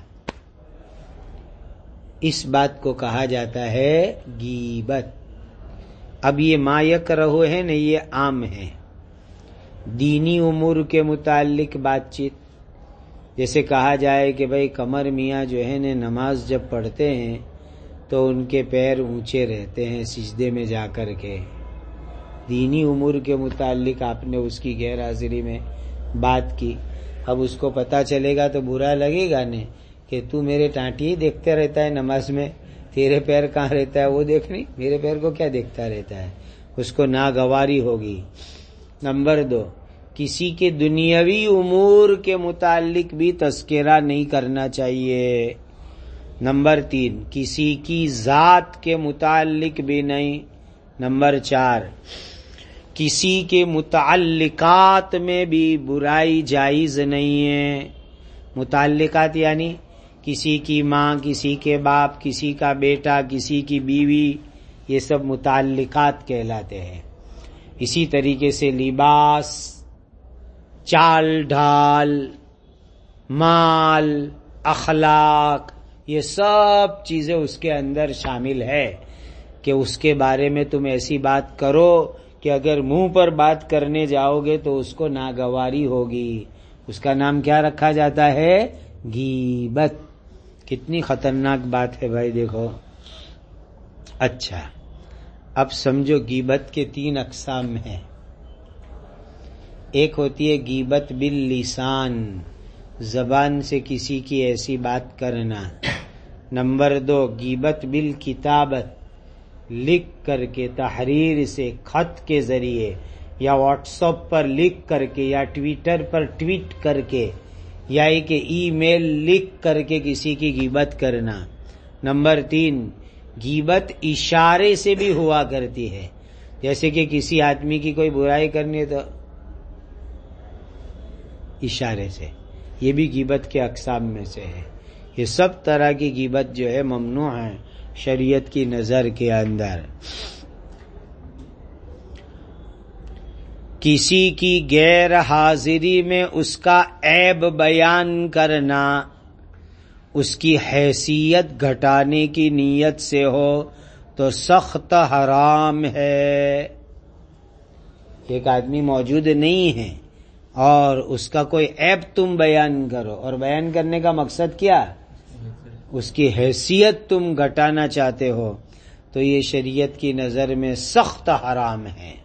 اس بات کو کہا جاتا ہے غیبت. اب یہ ما یکرہ ہے نا، یہ عام ہے. دینی امور کے متعلق بات چیت، جیسے کہا جائے کہ بھئی قمر میاں جو ہے نا نماز جب پڑھتے ہیں تو ان کے پیر اونچے رہتے ہیں سجدے میں جا کر کے. دینی امور کے متعلق آپ نے اس کی غیر حاضری میں بات کی. اب اس کو پتہ چلے گا تو برا لگے گا نہیں کہ تو میرے ٹانٹی ہی دیکھتے رہتا ہے نماز میں، تیرے پیر کہاں رہتا ہے وہ دیکھ نہیں، میرے پیر کو کیا دیکھتا رہتا ہے، اس کو ناگواری ہوگی. نمبر 2، کسی کے دنیاوی امور کے متعلق بھی تذکرہ نہیں کرنا چاہیے. نمبر 3، کسی کی ذات کے متعلق بھی نہیں. نمبر 4، کسی کے متعلقات میں بھی برائی جائز نہیں ہے. متعلقات یعنی کسی کی ماں، کسی کے باپ، کسی کا بیٹا، کسی کی بیوی، یہ سب متعلقات کہلاتے ہیں. اسی طریقے سے لباس، چال ڈھال، مال، اخلاق، یہ سب چیزیں اس کے اندر شامل ہے کہ اس کے بارے میں تم ایسی بات کرو کہ اگر منہ پر بات کرنے جاؤ گے تو اس کو ناگواری ہوگی. اس کا نام کیا رکھا جاتا ہے؟ غیبت. کتنی خطرناک بات ہے بھائی، دیکھو. اچھا اب سمجھو غیبت کے 3 اقسام ہیں. ایک ہوتی ہے غیبت باللسان، زبان سے کسی کی ایسی بات کرنا. نمبر 2، غیبت بالکتابت، لکھ کر کے تحریر سے، خط کے ذریعے یا واٹس ایپ پر لکھ کر کے یا ٹویٹر پر ٹویٹ کر کے یا ایک ای میل لکھ کر کے کسی کی غیبت کرنا. نمبر 3، غیبت اشارے سے بھی ہوا کرتی ہے، جیسے کہ کسی آدمی کی کوئی برائی کرنی ہے تو اشارے سے، یہ بھی غیبت کے اقسام میں سے ہے. یہ سب طرح کی غیبت جو ہے ممنوع ہے شریعت کی نظر کے اندر. کسی کی غیر حاضری میں اس کا عیب بیان کرنا، اس کی حیثیت گھٹانے کی نیت سے ہو تو سخت حرام ہے. ایک آدمی موجود نہیں ہے اور اس کا کوئی عیب تم بیان کرو، اور بیان کرنے کا مقصد کیا؟ اس کی حیثیت تم گھٹانا چاہتے ہو، تو یہ شریعت کی نظر میں سخت حرام ہے.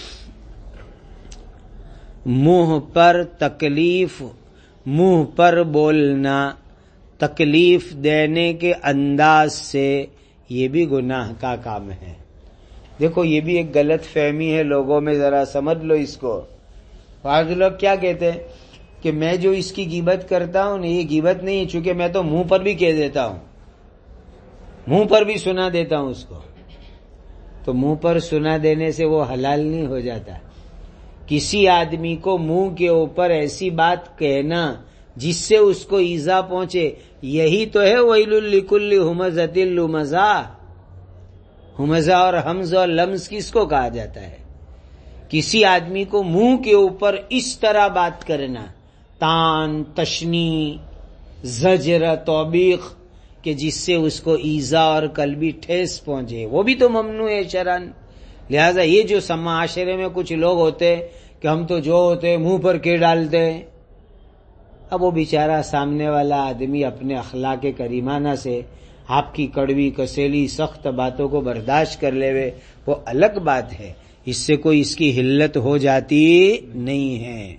منہ پر تکلیف، منہ پر بولنا تکلیف دینے کے انداز سے، یہ بھی گناہ کا کام ہے. دیکھو یہ بھی ایک غلط فہمی ہے لوگوں میں، ذرا سمجھ لو اس کو. بعض لوگ کیا کہتے ہیں کہ میں جو اس کی غیبت کرتا ہوں یہ غیبت نہیں ہے، چونکہ میں تو منہ پر بھی کہہ دیتا ہوں، منہ پر بھی سنا دیتا ہوں اس کو. تو منہ پر سنا دینے سے وہ حلال نہیں ہو جاتا. کسی آدمی کو منہ کے اوپر ایسی بات کہنا جس سے اس کو ایذا پہنچے، یہی تو ہے ویل لکل ہمزۃ لمزہ. ہمزہ اور حمز اور لمز کس کو کہا جاتا ہے؟ کسی آدمی کو منہ کے اوپر اس طرح بات کرنا، تان، تشنی، زجر، توبیخ، کہ جس سے اس کو ایذا اور قلبی ٹھیس پہنچے، وہ بھی تو ممنوع ہے شرعن۔ لہذا یہ جو معاشرے میں کچھ لوگ ہوتے کہ ہم تو جو ہوتے منہ پر کے ڈالتے، اب وہ بیچارہ سامنے والا آدمی اپنے اخلاق کریمانہ سے آپ کی کڑوی کسیلی سخت باتوں کو برداشت کر لے وے، وہ الگ بات ہے، اس سے کوئی اس کی حلت ہو جاتی نہیں ہے۔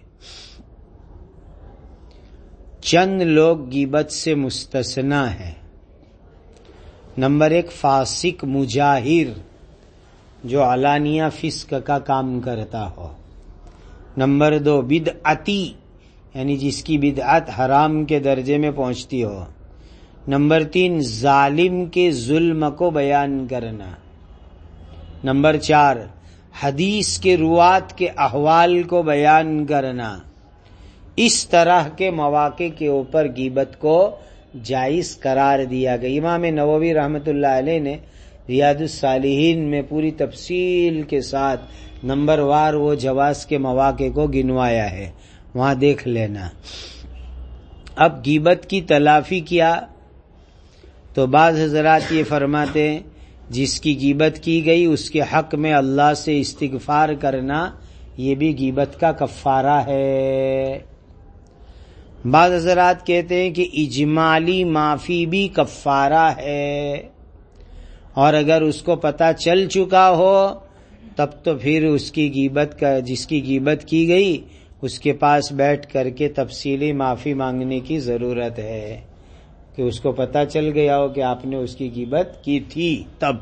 چند لوگ غیبت سے مستثنا ہے۔ نمبر 1 فاسق مجاہر، جو علانیہ فسق کا کام کرتا ہو۔ نمبر 2 بدعتی، یعنی جس کی بدعت حرام کے درجے میں پہنچتی ہو۔ نمبر 3 ظالم کے ظلم کو بیان کرنا۔ نمبر 4 حدیث کے روات کے احوال کو بیان کرنا۔ اس طرح کے مواقع کے اوپر غیبت کو جائز قرار دیا گیا۔ امام نووی رحمۃ اللہ علیہ نے ریاض الصالحین میں پوری تفصیل کے ساتھ نمبر وار وہ جواز کے مواقع کو گنوایا ہے، وہاں دیکھ لینا۔ اب غیبت کی تلافی کیا تو بعض حضرات یہ فرماتے ہیں جس کی غیبت کی گئی اس کے حق میں اللہ سے استغفار کرنا یہ بھی غیبت کا کفارہ ہے۔ بعض حضرات کہتے ہیں کہ اجمالی معافی بھی کفارہ ہے، اور اگر اس کو پتہ چل چکا ہو تب تو پھر اس کی غیبت کا، جس کی غیبت کی گئی اس کے پاس بیٹھ کر کے تفصیلی معافی مانگنے کی ضرورت ہے، کہ اس کو پتہ چل گیا ہو کہ آپ نے اس کی غیبت کی تھی تب۔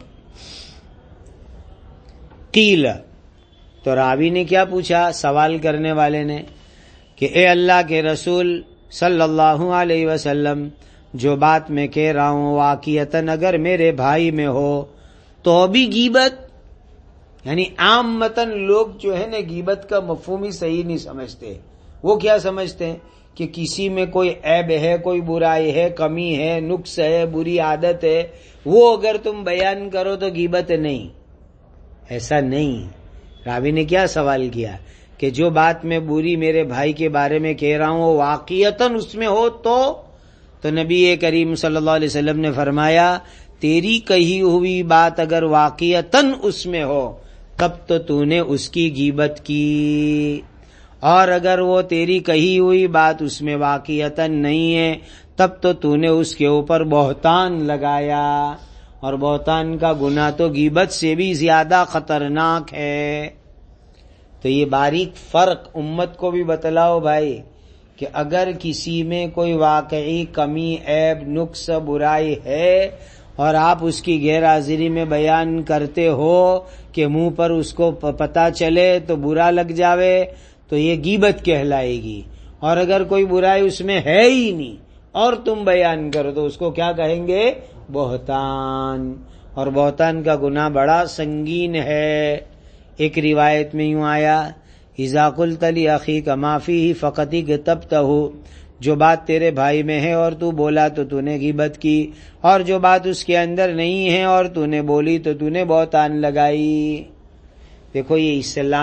قیل، تو راوی نے کیا پوچھا، سوال کرنے والے نے، کہ اے اللہ کے رسول صلی اللہ علیہ وسلم، جو بات میں کہہ رہا ہوں واقعتاً اگر میرے بھائی میں ہو تو بھی غیبت، یعنی عامتاً لوگ جو ہے نا غیبت کا مفہوم ہی صحیح نہیں سمجھتے۔ وہ کیا سمجھتے ہیں کہ کسی میں کوئی عیب ہے، کوئی برائی ہے، کمی ہے، نقص ہے، بری عادت ہے، وہ اگر تم بیان کرو تو غیبت نہیں۔ ایسا نہیں۔ راوی نے کیا سوال کیا کہ جو بات میں بری میرے بھائی کے بارے میں کہہ رہا ہوں وہ واقعتاً اس میں ہو تو نبی کریم صلی اللہ علیہ وسلم نے فرمایا تیری کہی ہوئی بات اگر واقعتاً اس میں ہو تب تو نے اس کی غیبت کی، اور اگر وہ تیری کہی ہوئی بات اس میں واقعتاً نہیں ہے تب تو نے اس کے اوپر بہتان لگایا، اور بہتان کا گناہ تو غیبت سے بھی زیادہ خطرناک ہے۔ تو یہ باریک فرق امت کو بھی بتلاؤ بھائی، کہ اگر کسی میں کوئی واقعی کمی، عیب، نقص، برائی ہے اور آپ اس کی غیر حاضری میں بیان کرتے ہو کہ منہ پر اس کو پتہ چلے تو برا لگ جاوے تو یہ غیبت کہلائے گی، اور اگر کوئی برائی اس میں ہے ہی نہیں اور تم بیان کرو تو اس کو کیا کہیں گے، بہتان، اور بہتان کا گناہ بڑا سنگین ہے۔ ایک روایت میں یوں آیا اذا قلت لاخیک ما فیہ فقد اغتبتہ، جو بات تیرے بھائی میں ہے اور تو بولا تو نے غیبت کی، اور جو بات اس کے اندر نہیں ہے اور تو نے بولی تو نے بہتان لگائی۔ دیکھو یہ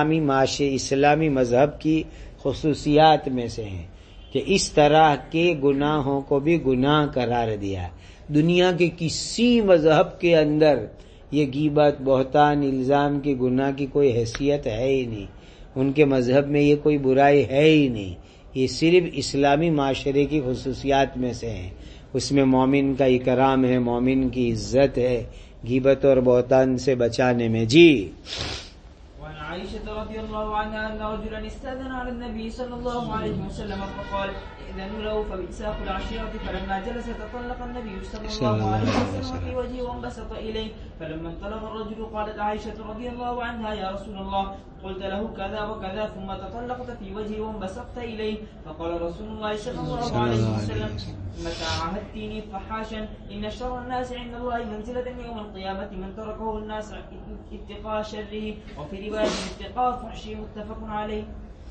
اسلامی مذہب کی خصوصیات میں سے ہیں کہ اس طرح کے گناہوں کو بھی گناہ قرار دیا۔ دنیا کے کسی مذہب کے اندر یہ غیبت، بہتان، الزام کی گناہ کی کوئی حیثیت ہے ہی نہیں، ان کے مذہب میں یہ کوئی برائی ہے ہی نہیں، یہ صرف اسلامی معاشرے کی خصوصیات میں سے ہیں۔ اس میں مومن کا اکرام ہے، مومن کی عزت ہے، غیبت اور بہتان سے بچانے میں۔ جی وعن عائشة رضي الله عنها أن رجلا استأذن على النبي صلى الله عليه وسلم فقال ائذنوا له فبئساق العشيرة، فلما جلس تطلق النبي صلى الله عليه وسلم في وجهه وانبسط إليه، فلما انطلق الرجل قالت عائشة رضي الله عنها يا رسول الله قلت له كذا وكذا ثم تطلقت في وجهه وانبسطت إليه، فقال رسول الله صلى الله عليه وسلم متى عهدتني فحاشا إن شر الناس عند الله منزلة يوم القيامة من تركه الناس اتقاء شره، وفي رواية اتقاء فحشه، متفق عليه۔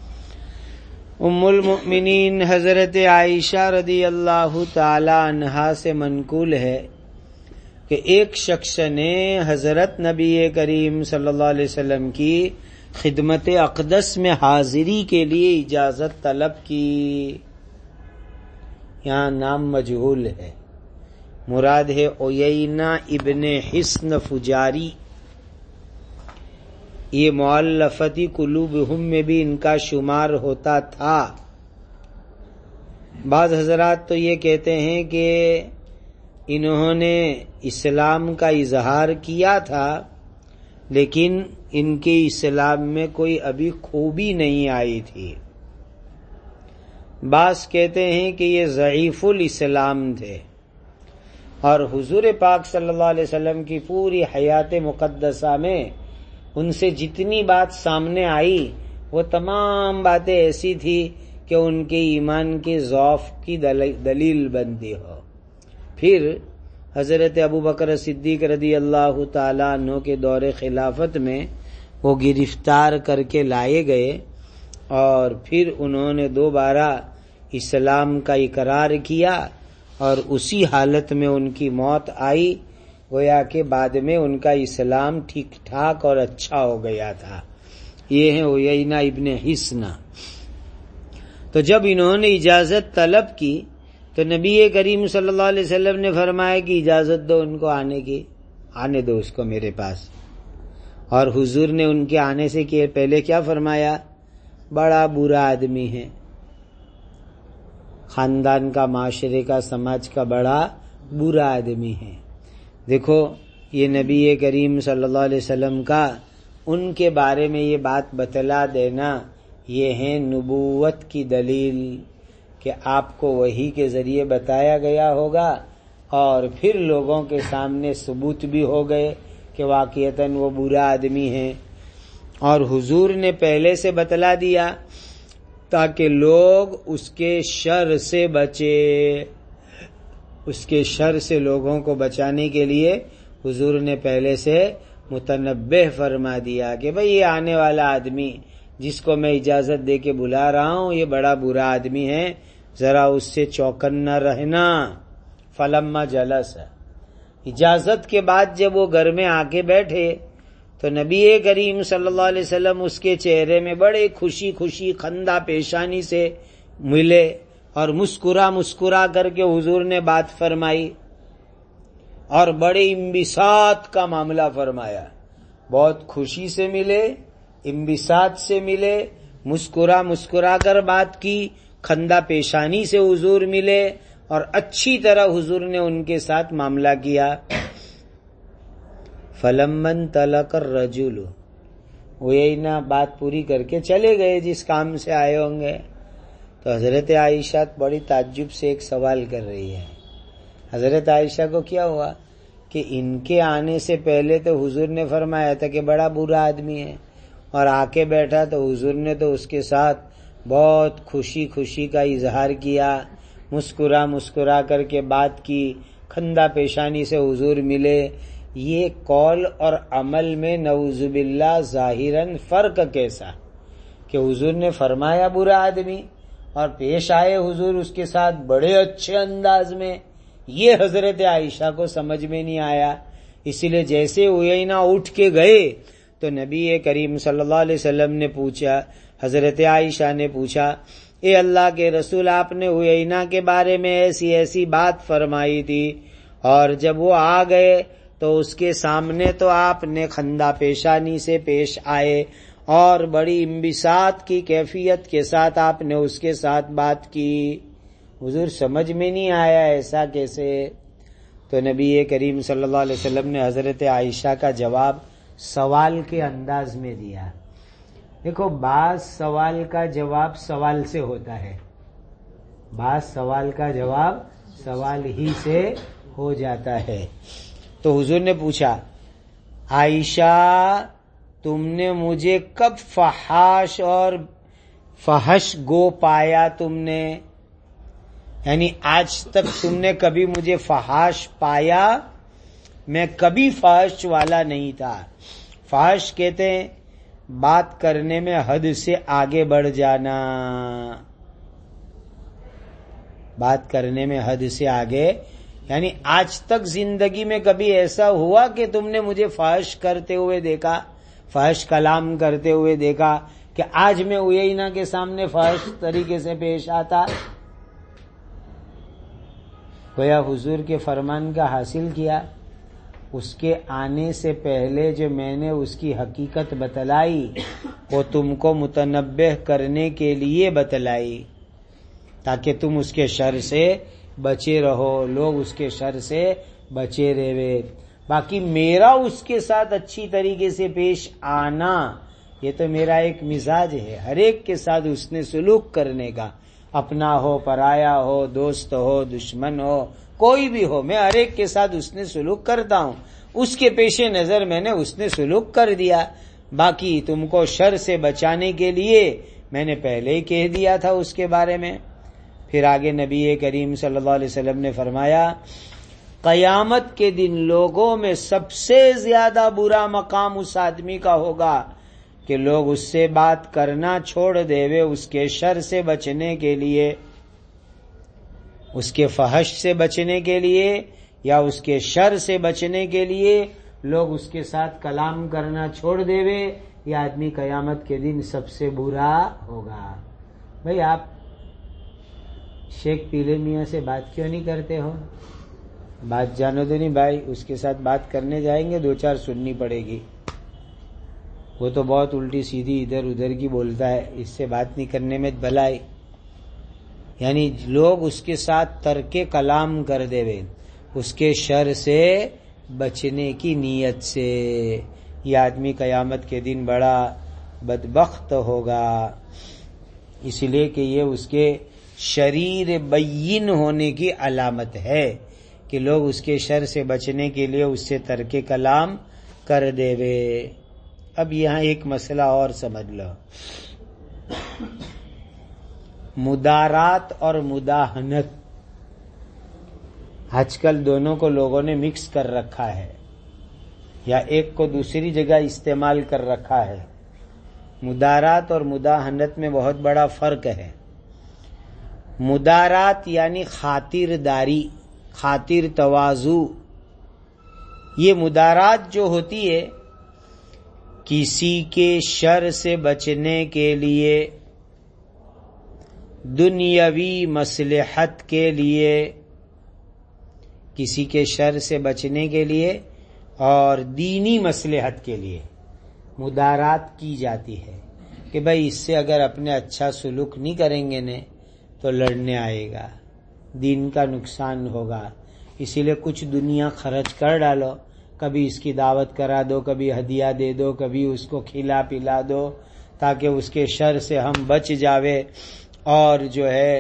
ام المؤمنین حضرت عائشہ رضی اللہ تعالی عنہا سے منقول ہے کہ ایک شخص نے حضرت نبی کریم صلی اللہ علیہ وسلم کی خدمت اقدس میں حاضری کے لیے اجازت طلب کی. یہاں نام مجہول ہے، مراد ہے عیینہ ابن حصن فجاری. یہ مؤلفتی قلوبہم میں بھی ان کا شمار ہوتا تھا. بعض حضرات تو یہ کہتے ہیں کہ انہوں نے اسلام کا اظہار کیا تھا لیکن ان کے اسلام میں کوئی ابھی خوبی نہیں آئی تھی. بعض کہتے ہیں کہ یہ ضعیف الاسلام تھے اور حضور پاک صلی اللہ علیہ وسلم کی پوری حیات مقدسہ میں ان سے جتنی بات سامنے آئی وہ تمام باتیں ایسی تھی کہ ان کے ایمان کے ضعف کی دلیل بنتی ہو. پھر حضرت ابوبکر صدیق رضی اللہ تعالیٰ عنہ کے دور خلافت میں وہ گرفتار کر کے لائے گئے اور پھر انہوں نے دوبارہ اسلام کا اقرار کیا اور اسی حالت میں ان کی موت آئی. گویا کہ بعد میں ان کا اسلام ٹھیک ٹھاک اور اچھا ہو گیا تھا. یہ ہیں عیینہ ابن حصن. تو جب انہوں نے اجازت طلب کی تو نبی کریم صلی اللہ علیہ وسلم نے فرمایا کہ اجازت دو ان کو آنے کی، آنے دو اس کو میرے پاس. اور حضور نے ان کے آنے سے پہلے کیا فرمایا؟ بڑا برا آدمی ہے، خاندان کا، معاشرے کا، سماج کا بڑا برا آدمی ہے. دیکھو یہ نبی کریم صلی اللہ علیہ وسلم کا ان کے بارے میں یہ بات بتلا دینا، یہ ہے نبوت کی دلیل کہ آپ کو وحی کے ذریعے بتایا گیا ہوگا اور پھر لوگوں کے سامنے ثبوت بھی ہو گئے کہ واقعتاً وہ برا آدمی ہے. اور حضور نے پہلے سے بتلا دیا تاکہ لوگ اس کے شر سے بچے. اس کے شر سے لوگوں کو بچانے کے لیے حضور نے پہلے سے متنبہ فرما دیا کہ بھئی یہ آنے والا آدمی جس کو میں اجازت دے کے بلا رہا ہوں یہ بڑا برا آدمی ہے، ذرا اس سے چوکنا رہنا. فلما جلس، اجازت کے بعد جب وہ گھر میں آ کے بیٹھے تو نبی کریم صلی اللہ علیہ وسلم اس کے چہرے میں بڑے خوشی خوشی خندہ پیشانی سے ملے اور مسکرا کر کے حضور نے بات فرمائی اور بڑے انبساط کا معاملہ فرمایا. بہت خوشی سے ملے، انبساط سے ملے، مسکرا کر بات کی، خندہ پیشانی سے حضور ملے اور اچھی طرح حضور نے ان کے ساتھ معاملہ کیا. فلما انطلق الرجل، وہ یہی نا بات پوری کر کے چلے گئے جس کام سے آئے ہوں گے. تو حضرت عائشہ بڑی تعجب سے ایک سوال کر رہی ہے. حضرت عائشہ کو کیا ہوا کہ ان کے آنے سے پہلے تو حضور نے فرمایا تھا کہ بڑا برا آدمی ہے اور آ کے بیٹھا تو حضور نے تو اس کے ساتھ بہت خوشی کا اظہار کیا، مسکرا کر کے بات کی، خندہ پیشانی سے حضور ملے. یہ قول اور عمل میں نعوذ باللہ ظاہراً فرق کیسا کہ حضور نے فرمایا برا آدمی اور پیش آئے حضور اس کے ساتھ بڑے اچھے انداز میں. یہ حضرت عائشہ کو سمجھ میں نہیں آیا. اسی لیے جیسے عیینہ اٹھ کے گئے تو نبی کریم صلی اللہ علیہ وسلم نے پوچھا، حضرت عائشہ نے پوچھا، اے اللہ کے رسول آپ نے عیینہ کے بارے میں ایسی بات فرمائی تھی اور جب وہ آ گئے تو اس کے سامنے تو آپ نے خندہ پیشانی سے پیش آئے اور بڑی انبساط کی کیفیت کے ساتھ آپ نے اس کے ساتھ بات کی. حضور سمجھ میں نہیں آیا ایسا کیسے؟ تو نبی کریم صلی اللہ علیہ وسلم نے حضرت عائشہ کا جواب سوال کے انداز میں دیا. دیکھو بعض سوال کا جواب سوال سے ہوتا ہے، بعض سوال کا جواب سوال ہی سے ہو جاتا ہے. تو حضور نے پوچھا، عائشہ تم نے مجھے کب فحاش اور فحش گو پایا؟ تم نے یعنی آج تک تم نے کبھی مجھے فحاش پایا؟ میں کبھی فحش والا نہیں تھا. فحش کہتے ہیں بات کرنے میں حد سے آگے بڑھ جانا، بات کرنے میں حد سے آگے، یعنی آج تک زندگی میں کبھی ایسا ہوا کہ تم نے مجھے فحش کرتے ہوئے دیکھا؟ فحش کلام کرتے ہوئے دیکھا کہ آج میں عیینہ کے سامنے فحش طریقے سے پیش آتا؟ گویا حضور کے فرمان کا حاصل کیا. اس کے آنے سے پہلے جو میں نے اس کی حقیقت بتلائی وہ تم کو متنبہ کرنے کے لیے بتلائی تاکہ تم اس کے شر سے بچے رہو، لوگ اس کے شر سے بچے رہے. باقی میرا اس کے ساتھ اچھی طریقے سے پیش آنا یہ تو میرا ایک مزاج ہے، ہر ایک کے ساتھ اس نے سلوک کرنے کا، اپنا ہو، پرایا ہو، دوست ہو، دشمن ہو، کوئی بھی ہو، میں ہر ایک کے ساتھ اس نے سلوک کرتا ہوں. اس کے پیش نظر میں نے اس نے سلوک کر دیا. باقی تم کو شر سے بچانے کے لیے میں نے پہلے ہی کہہ دیا تھا اس کے بارے میں. پھر آگے نبی کریم صلی اللہ علیہ وسلم نے فرمایا قیامت کے دن لوگوں میں سب سے زیادہ برا مقام اس آدمی کا ہوگا کہ لوگ اس سے بات کرنا چھوڑ دے، اس کے شر سے بچنے کے لیے، اس کے فحش سے بچنے کے لیے یا اس کے شر سے بچنے کے لیے لوگ اس کے ساتھ کلام کرنا چھوڑ دے. یہ آدمی قیامت کے دن سب سے برا ہوگا. بھئی آپ شیخ پیلے میاں سے بات کیوں نہیں کرتے ہو؟ بات جانو تو نہیں بھائی، اس کے ساتھ بات کرنے جائیں گے 2-4 سننی پڑے گی. وہ تو بہت الٹی سیدھی ادھر ادھر کی بولتا ہے، اس سے بات نہیں کرنے میں بھلائی. یعنی لوگ اس کے ساتھ ترک کلام کر دے اس کے شر سے بچنے کی نیت سے. یہ آدمی قیامت کے دن بڑا بدبخت ہوگا، اس لیے کہ یہ اس کے شریر بین ہونے کی علامت ہے کہ لوگ اس کے شر سے بچنے کے لیے اس سے ترک کلام کر دے. اب یہاں ایک مسئلہ اور سمجھ لو، مدارات اور مداہنت آج کل دونوں کو لوگوں نے مکس کر رکھا ہے یا ایک کو دوسری جگہ استعمال کر رکھا ہے. مدارات اور مداہنت میں بہت بڑا فرق ہے. مدارات یعنی خاطر داری، خاطر تواضع. یہ مدارات جو ہوتی ہے کسی کے شر سے بچنے کے لیے، دنیاوی مصلحت کے لیے، کسی کے شر سے بچنے کے لیے اور دینی مصلحت کے لیے مدارات کی جاتی ہے کہ بھئی اس سے اگر اپنے اچھا سلوک نہیں کریں گے نے تو لڑنے آئے گا، دین کا نقصان ہوگا، اسی لیے کچھ دنیا خرچ کر ڈالو، کبھی اس کی دعوت کرا دو، کبھی ہدیہ دے دو، کبھی اس کو کھلا پلا دو تاکہ اس کے شر سے ہم بچ جاوے اور جو ہے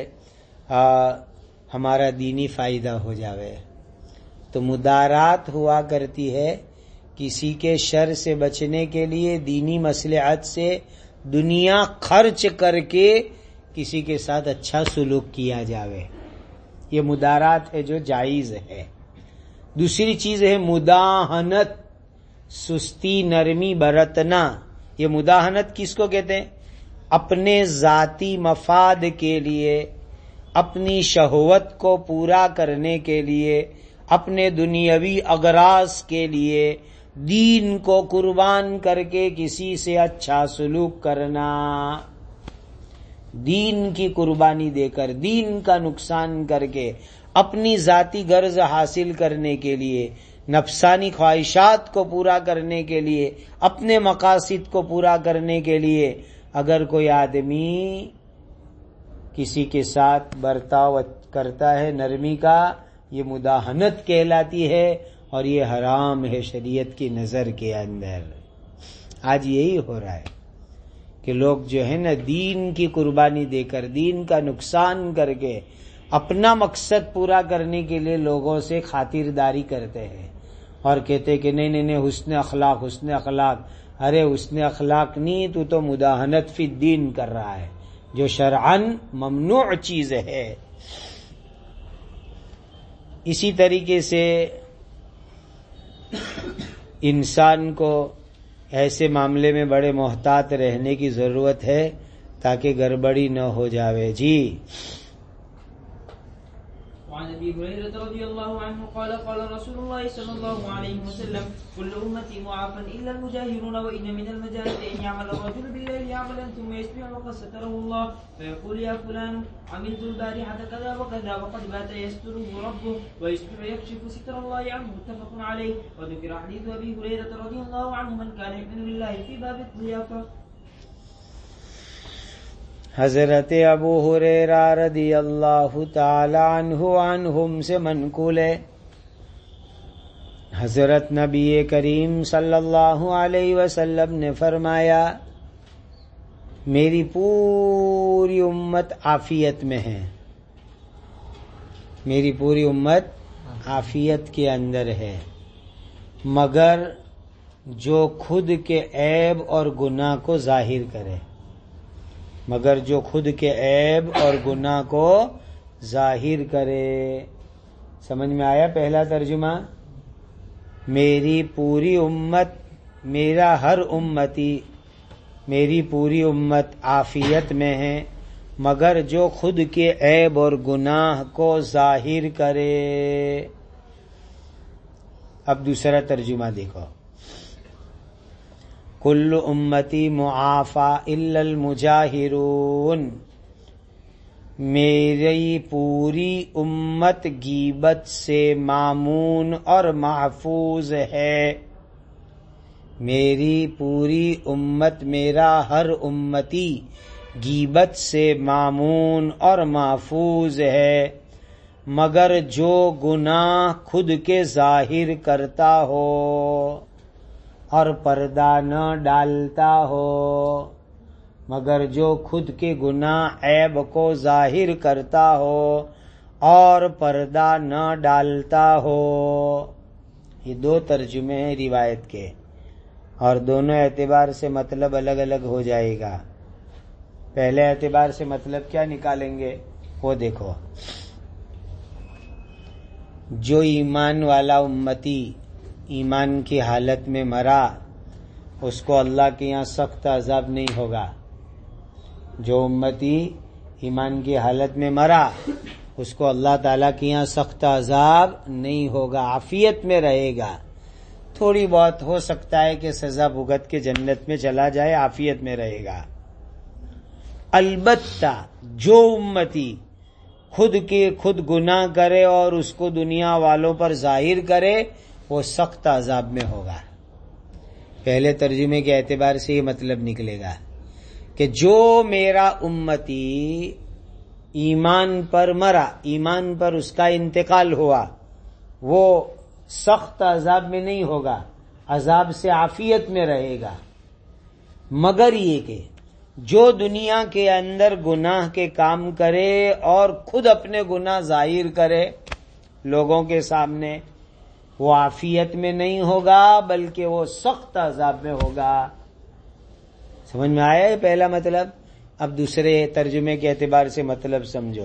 ہمارا دینی فائدہ ہو جاوے. تو مدارات ہوا کرتی ہے کسی کے شر سے بچنے کے لیے دینی مصلحت سے دنیا خرچ کر کے کسی کے ساتھ اچھا سلوک کیا جاوے. یہ مدارات ہے جو جائز ہے. دوسری چیز ہے مداہنت، سستی نرمی برتنا. یہ مداہنت کس کو کہتے ہیں؟ اپنے ذاتی مفاد کے لیے، اپنی شہوت کو پورا کرنے کے لیے، اپنے دنیاوی اغراض کے لیے دین کو قربان کر کے کسی سے اچھا سلوک کرنا، دین کی قربانی دے کر، دین کا نقصان کر کے، اپنی ذاتی غرض حاصل کرنے کے لیے، نفسانی خواہشات کو پورا کرنے کے لیے، اپنے مقاصد کو پورا کرنے کے لیے اگر کوئی آدمی کسی کے ساتھ برتاؤ کرتا ہے نرمی کا، یہ مداہنت کہلاتی ہے اور یہ حرام ہے شریعت کی نظر کے اندر. آج یہی ہو رہا ہے کہ لوگ جو ہے نا دین کی قربانی دے کر، دین کا نقصان کر کے، اپنا مقصد پورا کرنے کے لیے لوگوں سے خاطرداری کرتے ہیں اور کہتے کہ نہیں حسن اخلاق، حسن اخلاق. ارے حسن اخلاق نہیں، تو مداہنت فی الدین کر رہا ہے جو شرعاً ممنوع چیز ہے. اسی طریقے سے انسان کو ایسے معاملے میں بڑے محتاط رہنے کی ضرورت ہے تاکہ گڑبڑی نہ ہو جاوے. جی وعن ابي هريره رضي الله عنه قال قال رسول الله صلى الله عليه وسلم كل امتي معافى الا المجاهرون وان من المجاهد ان يعمل الرجل بالليل عملا ثم يصبح وقد ستره الله فيقول يا فلان عملت البارحه كذا وكذا وقد بات يستره ربه ويصبح يكشف ستر الله عنه متفق عليه. وذكر حديث ابي هريره رضي الله عنه من كان يؤمن بالله في باب الضيافه. حضرت ابو ہریرہ رضی اللہ تعالی عنہم سے منقول ہے، حضرت نبی کریم صلی اللہ علیہ وسلم نے فرمایا میری پوری امت عافیت میں ہے، میری پوری امت عافیت کے اندر ہے، مگر جو خود کے عیب اور گناہ کو ظاہر کرے، مگر جو خود کے عیب اور گناہ کو ظاہر کرے۔ سمجھ میں آیا پہلا ترجمہ؟ میری پوری امت، میرا ہر امتی، میری پوری امت عافیت میں ہے، مگر جو خود کے عیب اور گناہ کو ظاہر کرے۔ اب دوسرا ترجمہ دیکھو، کل امتی معافی الا المجاہرون، میری پوری امت غیبت سے مامون اور محفوظ ہے، میری پوری امت، میرا ہر امتی غیبت سے مامون اور محفوظ ہے، مگر جو گناہ خود کے ظاہر کرتا ہو اور پردہ نہ ڈالتا ہو، مگر جو خود کے گناہ عیب کو ظاہر کرتا ہو اور پردہ نہ ڈالتا ہو۔ یہ دو ترجمے ہیں روایت کے، اور دونوں اعتبار سے مطلب الگ الگ ہو جائے گا۔ پہلے اعتبار سے مطلب کیا نکالیں گے وہ دیکھو، جو ایمان والا امتی ایمان کی حالت میں مرا اس کو اللہ کے یہاں سخت عذاب نہیں ہوگا، جو امتی ایمان کی حالت میں مرا اس کو اللہ تعالیٰ کے یہاں سخت عذاب نہیں ہوگا، عافیت میں رہے گا، تھوڑی بہت ہو سکتا ہے کہ سزا بھگت کے جنت میں چلا جائے، عافیت میں رہے گا۔ البتہ جو امتی خود گناہ کرے اور اس کو دنیا والوں پر ظاہر کرے وہ سخت عذاب میں ہوگا۔ پہلے ترجمے کے اعتبار سے یہ مطلب نکلے گا کہ جو میرا امتی ایمان پر مرا، ایمان پر اس کا انتقال ہوا، وہ سخت عذاب میں نہیں ہوگا، عذاب سے عافیت میں رہے گا، مگر یہ کہ جو دنیا کے اندر گناہ کے کام کرے اور خود اپنے گناہ ظاہر کرے لوگوں کے سامنے، وہ عافیت میں نہیں ہوگا بلکہ وہ سخت عذاب میں ہوگا۔ سمجھ میں آیا ہے پہلا مطلب؟ اب دوسرے ترجمے کے اعتبار سے مطلب سمجھو،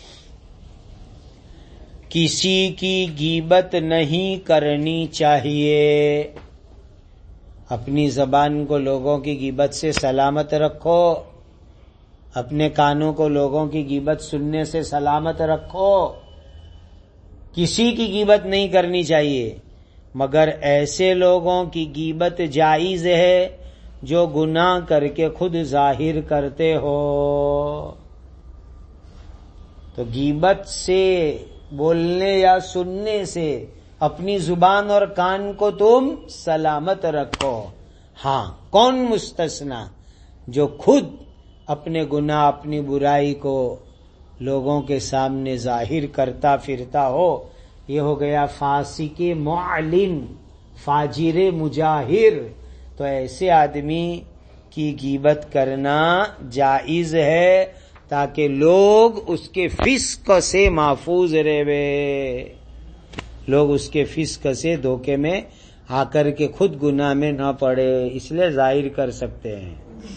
کسی کی غیبت نہیں کرنی چاہیے، اپنی زبان کو لوگوں کی غیبت سے سلامت رکھو، اپنے کانوں کو لوگوں کی غیبت سننے سے سلامت رکھو، کسی کی غیبت نہیں کرنی چاہیے، مگر ایسے لوگوں کی غیبت جائز ہے جو گناہ کر کے خود ظاہر کرتے ہو۔ تو غیبت سے بولنے یا سننے سے اپنی زبان اور کان کو تم سلامت رکھو۔ ہاں، کون مستثنا؟ جو خود اپنے گناہ، اپنی برائی کو لوگوں کے سامنے ظاہر کرتا پھرتا ہو، یہ ہو گیا فاسق معلن، فاجر مجاہر۔ تو ایسے آدمی کی غیبت کرنا جائز ہے تاکہ لوگ اس کے فسق سے محفوظ رہے، لوگ اس کے فسق سے دھوکے میں آ کر کے خود گناہ میں نہ پڑے، اس لیے ظاہر کر سکتے ہیں۔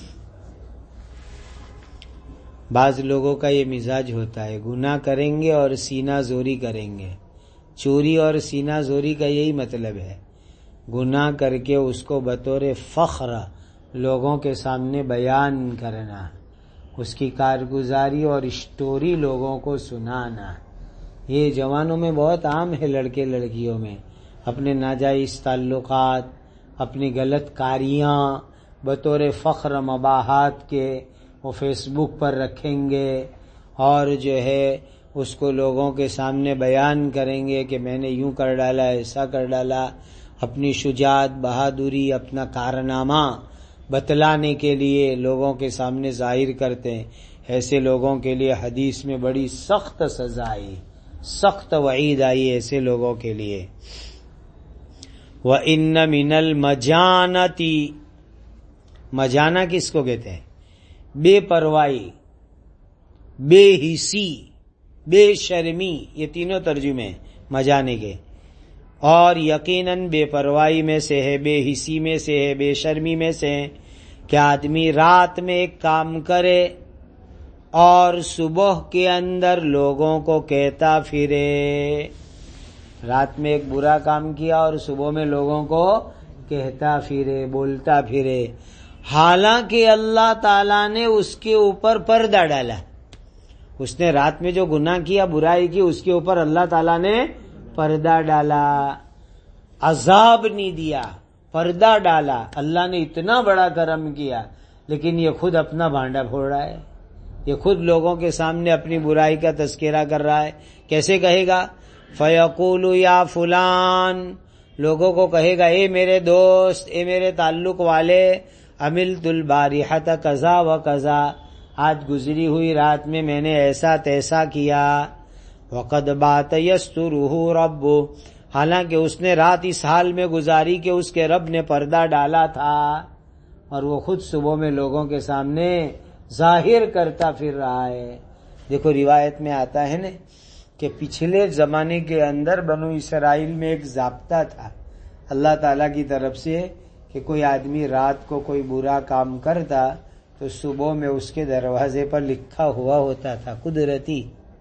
بعض لوگوں کا یہ مزاج ہوتا ہے، گناہ کریں گے اور سینہ زوری کریں گے۔ چوری اور سینہ زوری کا یہی مطلب ہے، گناہ کر کے اس کو بطور فخر لوگوں کے سامنے بیان کرنا، اس کی کارگزاری اور اسٹوری لوگوں کو سنانا، یہ جوانوں میں بہت عام ہے، لڑکے لڑکیوں میں، اپنے ناجائز تعلقات، اپنی غلط کاریاں بطور فخر مباحات کے وہ فیس بک پر رکھیں گے اور جو ہے اس کو لوگوں کے سامنے بیان کریں گے کہ میں نے یوں کر ڈالا، ایسا کر ڈالا، اپنی شجاعت، بہادری، اپنا کارنامہ بتلانے کے لیے لوگوں کے سامنے ظاہر کرتے ہیں۔ ایسے لوگوں کے لیے حدیث میں بڑی سخت سزا آئی، سخت وعید آئی ایسے لوگوں کے لیے۔ وَإِنَّ مِنَ الْمَجَانَةِ، مجانہ کس کو کہتے ہیں؟ بے پروائی، بے حسی، بے شرمی، یہ تینوں ترجمے مجانے کے۔ اور یقیناً بے پروائی میں سے ہے، بے حسی میں سے ہے، بے شرمی میں سے ہے کہ آدمی رات میں ایک کام کرے اور صبح کے اندر لوگوں کو کہتا پھرے۔ رات میں ایک برا کام کیا اور صبح میں لوگوں کو کہتا پھرے، بولتا پھرے، حالانکہ اللہ تعالیٰ نے اس کے اوپر پردہ ڈالا۔ اس نے رات میں جو گناہ کیا، برائی کی، اس کے اوپر اللہ تعالیٰ نے پردہ ڈالا، عذاب نہیں دیا، پردہ ڈالا۔ اللہ نے اتنا بڑا کرم کیا، لیکن یہ خود اپنا بھانڈا پھوڑ رہا ہے، یہ خود لوگوں کے سامنے اپنی برائی کا تذکرہ کر رہا ہے۔ کیسے کہے گا؟ فَيَقُولُ يَا فُلَان، لوگوں کو کہے گا اے میرے دوست، اے میرے تعلق والے، عملت البارحۃ کذا و کذا، آج گزری ہوئی رات میں نے ایسا تیسا کیا۔ وقد بات یسترہ رب، حالانکہ اس نے رات اس حال میں گزاری کہ اس کے رب نے پردہ ڈالا تھا، اور وہ خود صبح میں لوگوں کے سامنے ظاہر کرتا پھر رہا ہے۔ دیکھو روایت میں آتا ہے نا کہ پچھلے زمانے کے اندر بنو اسرائیل میں ایک ضابطہ تھا اللہ تعالیٰ کی طرف سے کہ کوئی آدمی رات کو کوئی برا کام کرتا تو صبح میں اس کے دروازے پر لکھا ہوا ہوتا تھا، قدرتی۔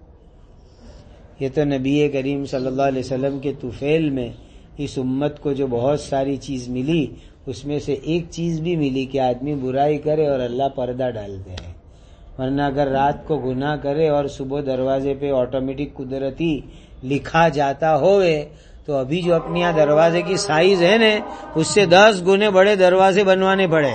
یہ تو نبی کریم صلی اللہ علیہ وسلم کے طفیل میں اس امت کو جو بہت ساری چیز ملی، اس میں سے ایک چیز بھی ملی کہ آدمی برائی کرے اور اللہ پردہ ڈالتے ہیں، ورنہ اگر رات کو گناہ کرے اور صبح دروازے پہ آٹومیٹک قدرتی لکھا جاتا ہوئے تو ابھی جو اپنی یہاں دروازے کی سائز ہے نا، اس سے 10 گنے بڑے دروازے بنوانے پڑے۔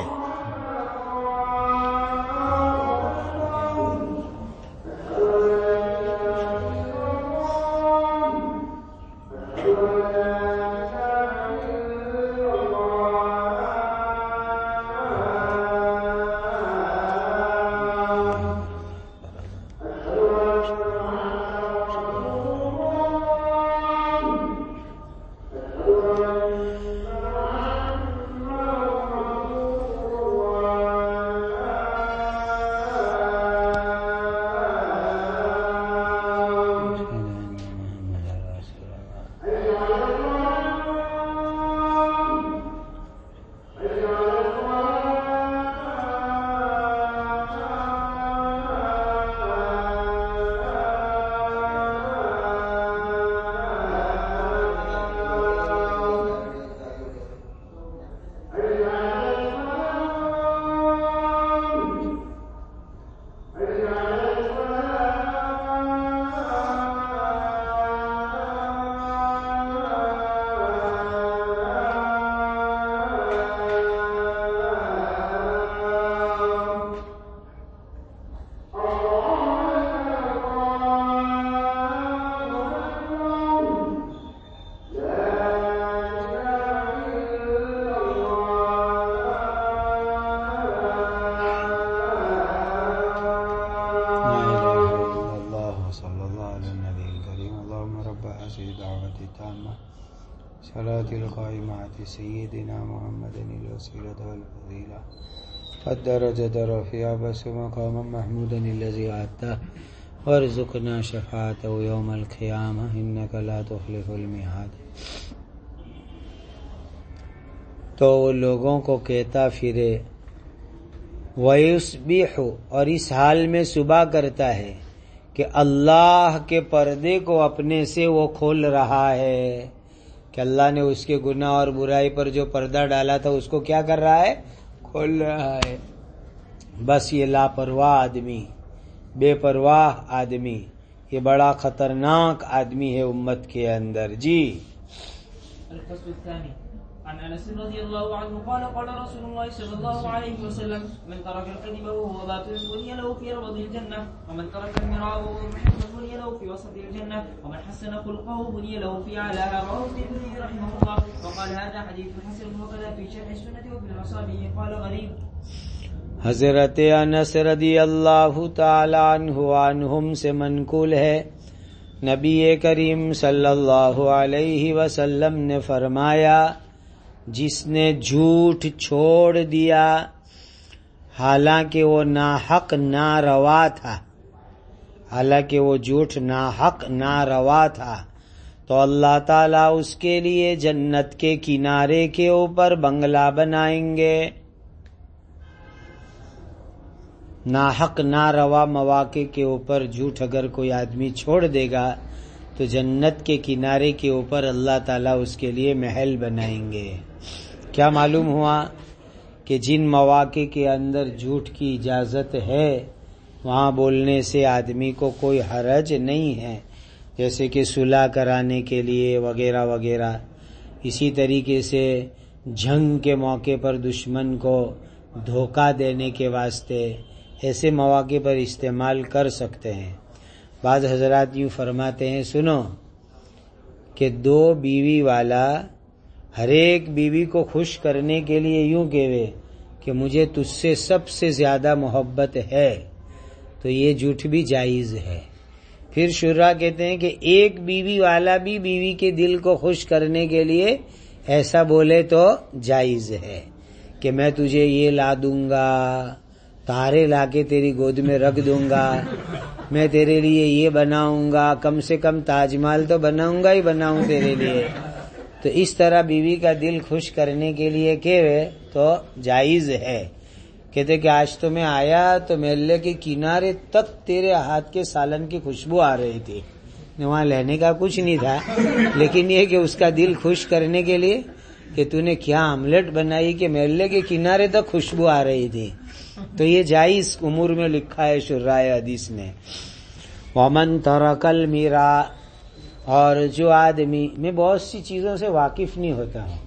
صلاة القائمة سيدنا محمد الوسيلة والفضيلة والدرجة الرفيعة بس مقاما محمودا الذي وعدته وارزقنا شفاعته يوم القيامة إنك لا تخلف الميعاد۔ تو وہ لوگوں کو کہتا پھرے، وَيُصْبِحُ، اور اس حال میں صبح کرتا ہے کہ اللہ کے پردے کو اپنے سے وہ کھول رہا ہے، کہ اللہ نے اس کے گناہ اور برائی پر جو پردہ ڈالا تھا اس کو کیا کر رہا ہے؟ کھول رہا ہے۔ بس یہ لاپرواہ آدمی، بے پرواہ آدمی، یہ بڑا خطرناک آدمی ہے امت کے اندر. جی الفصل الثاني عن انس رضي الله عنه قال قال رسول الله صلى الله عليه وسلم من ترك الكذب وهو باطل بني له في ربض الجنه ومن ترك المراء وهو محب بني له في وسط الجنه ومن حسن خلقه بني له في اعلاها. رواه الترمذي رحمه الله وقال هذا حديث حسن وكذا في شرح السنه وفي المصابيح قال غريب. حضرت انس رضی اللہ تعالی عنہ عنہم سے منقول ہے نبی کریم صلی اللہ علیہ وسلم نے فرمایا جس نے جھوٹ چھوڑ دیا حالانکہ وہ ناحق ناروا تھا، حالانکہ وہ جھوٹ ناحق ناروا تھا، تو اللہ تعالیٰ اس کے لیے جنت کے کنارے کے اوپر بنگلہ بنائیں گے. ناحق ناروا مواقع کے اوپر جھوٹ اگر کوئی آدمی چھوڑ دے گا تو جنت کے کنارے کے اوپر اللہ تعالیٰ اس کے لیے محل بنائیں گے. کیا معلوم ہوا کہ جن مواقع کے اندر جھوٹ کی اجازت ہے وہاں بولنے سے آدمی کو کوئی حرج نہیں ہے، جیسے کہ صلح کرانے کے لیے وغیرہ وغیرہ. اسی طریقے سے جنگ کے موقع پر دشمن کو دھوکہ دینے کے واسطے ایسے مواقع پر استعمال کر سکتے ہیں. بعض حضرات یوں فرماتے ہیں سنو کہ دو بیوی والا ہر ایک بیوی کو خوش کرنے کے لیے یوں کہے کہ مجھے تجھ سے سب سے زیادہ محبت ہے، تو یہ جھوٹ بھی جائز ہے. پھر شرح کہتے ہیں کہ ایک بیوی والا بھی بیوی کے دل کو خوش کرنے کے لیے ایسا بولے تو جائز ہے کہ میں تجھے یہ لا دوں گا، تارے لا کے تیری گود میں رکھ دوں گا، میں تیرے لیے یہ بناؤں گا، کم سے کم تاج محل تو بناؤں گا ہی بناؤں تیرے لیے. تو اس طرح بیوی کا دل خوش کرنے کے لیے کہے تو جائز ہے. کہتے کہ آج تو میں آیا تو محلے کے کنارے تک تیرے ہاتھ کے سالن کی خوشبو آ رہی تھی، وہاں لینے کا کچھ نہیں تھا، لیکن یہ کہ اس کا دل خوش کرنے کے لیے کہ تو نے کیا آملیٹ بنائی کہ محلے کے کنارے تک خوشبو آ رہی تھی. تو یہ جائز امور میں لکھا ہے شرائع حدیث نے. ومن ترک المیراء، اور جو آدمی، میں بہت سی چیزوں سے واقف نہیں ہوتا ہوں،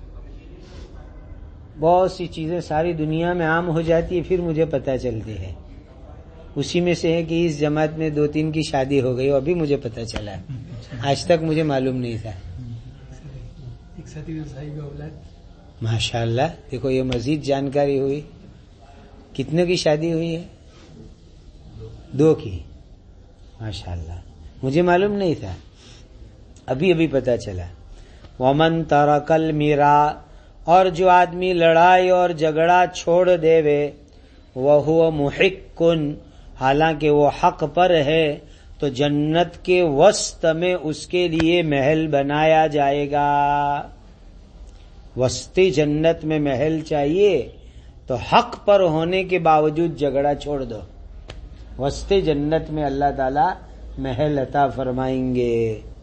بہت سی چیزیں ساری دنیا میں عام ہو جاتی ہے پھر مجھے پتہ چلتی ہے. اسی میں سے ہے کہ اس جماعت میں 2-3 کی شادی ہو گئی، ابھی مجھے پتہ چلا، آج تک مجھے معلوم نہیں تھا. ماشاء اللہ، دیکھو یہ مزید جانکاری ہوئی. کتنے کی شادی ہوئی ہے؟ 2 کی. ماشاء اللہ، مجھے معلوم نہیں تھا، ابھی پتہ چلا. ومن ترک المیراء، اور جو آدمی لڑائی اور جھگڑا چھوڑ دے وے، وہو محق، حالانکہ وہ حق پر ہے، تو جنت کے وسط میں اس کے لیے محل بنایا جائے گا. وسط جنت میں محل چاہیے تو حق پر ہونے کے باوجود جھگڑا چھوڑ دو، وسط جنت میں اللہ تعالی محل عطا فرمائیں گے.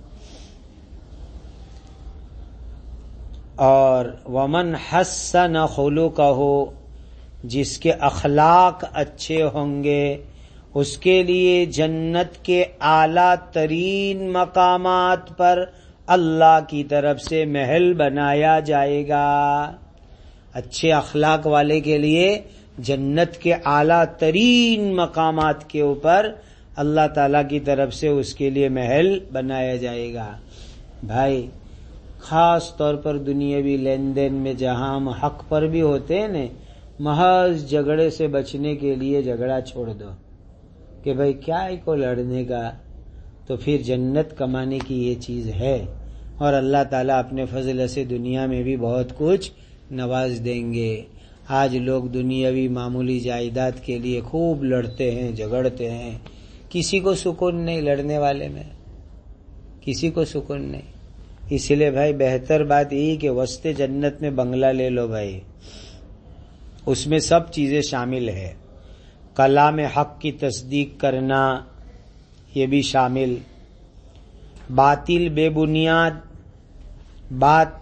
اور ومن حسن خلقہ، جس کے اخلاق اچھے ہوں گے اس کے لیے جنت کے اعلیٰ ترین مقامات پر اللہ کی طرف سے محل بنایا جائے گا. اچھے اخلاق والے کے لیے جنت کے اعلیٰ ترین مقامات کے اوپر اللہ تعالیٰ کی طرف سے اس کے لیے محل بنایا جائے گا. بھائی خاص طور پر دنیاوی لین دین میں جہاں ہم حق پر بھی ہوتے ہیں نا، محض جھگڑے سے بچنے کے لیے جھگڑا چھوڑ دو کہ بھائی کیا ہے کو لڑنے کا، تو پھر جنت کمانے کی یہ چیز ہے. اور اللہ تعالیٰ اپنے فضل سے دنیا میں بھی بہت کچھ نواز دیں گے. آج لوگ دنیاوی معمولی جائیداد کے لیے خوب لڑتے ہیں جھگڑتے ہیں، کسی کو سکون نہیں، لڑنے والے میں کسی کو سکون نہیں. اس لیے بھائی بہتر بات یہی کہ وسط جنت میں بنگلہ لے لو بھائی، اس میں سب چیزیں شامل ہے. کلام حق کی تصدیق کرنا یہ بھی شامل. باطل بے بنیاد بات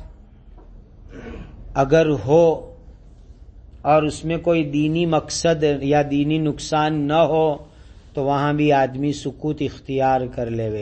اگر ہو اور اس میں کوئی دینی مقصد یا دینی نقصان نہ ہو تو وہاں بھی آدمی سکوت اختیار کر لیوے.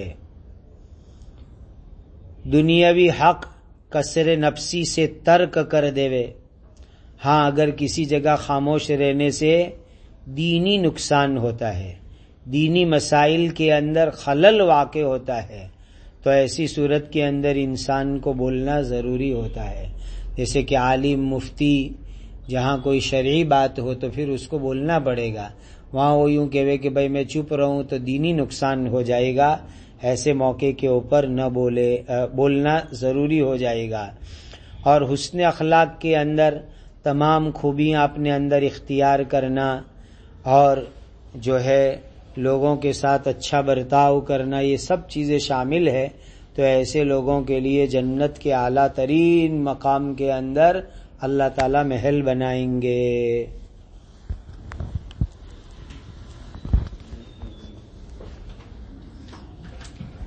دنیاوی حق کسر نفسی سے ترک کر دیوے. ہاں اگر کسی جگہ خاموش رہنے سے دینی نقصان ہوتا ہے، دینی مسائل کے اندر خلل واقع ہوتا ہے، تو ایسی صورت کے اندر انسان کو بولنا ضروری ہوتا ہے. جیسے کہ عالم مفتی جہاں کوئی شرعی بات ہو تو پھر اس کو بولنا پڑے گا. وہاں وہ یوں کہے کہ بھائی میں چپ رہوں تو دینی نقصان ہو جائے گا، ایسے موقع کے اوپر نہ بولنا ضروری ہو جائے گا. اور حسن اخلاق کے اندر تمام خوبیاں اپنے اندر اختیار کرنا اور جو ہے لوگوں کے ساتھ اچھا برتاؤ کرنا، یہ سب چیزیں شامل ہے. تو ایسے لوگوں کے لیے جنت کے اعلیٰ ترین مقام کے اندر اللہ تعالی محل بنائیں گے.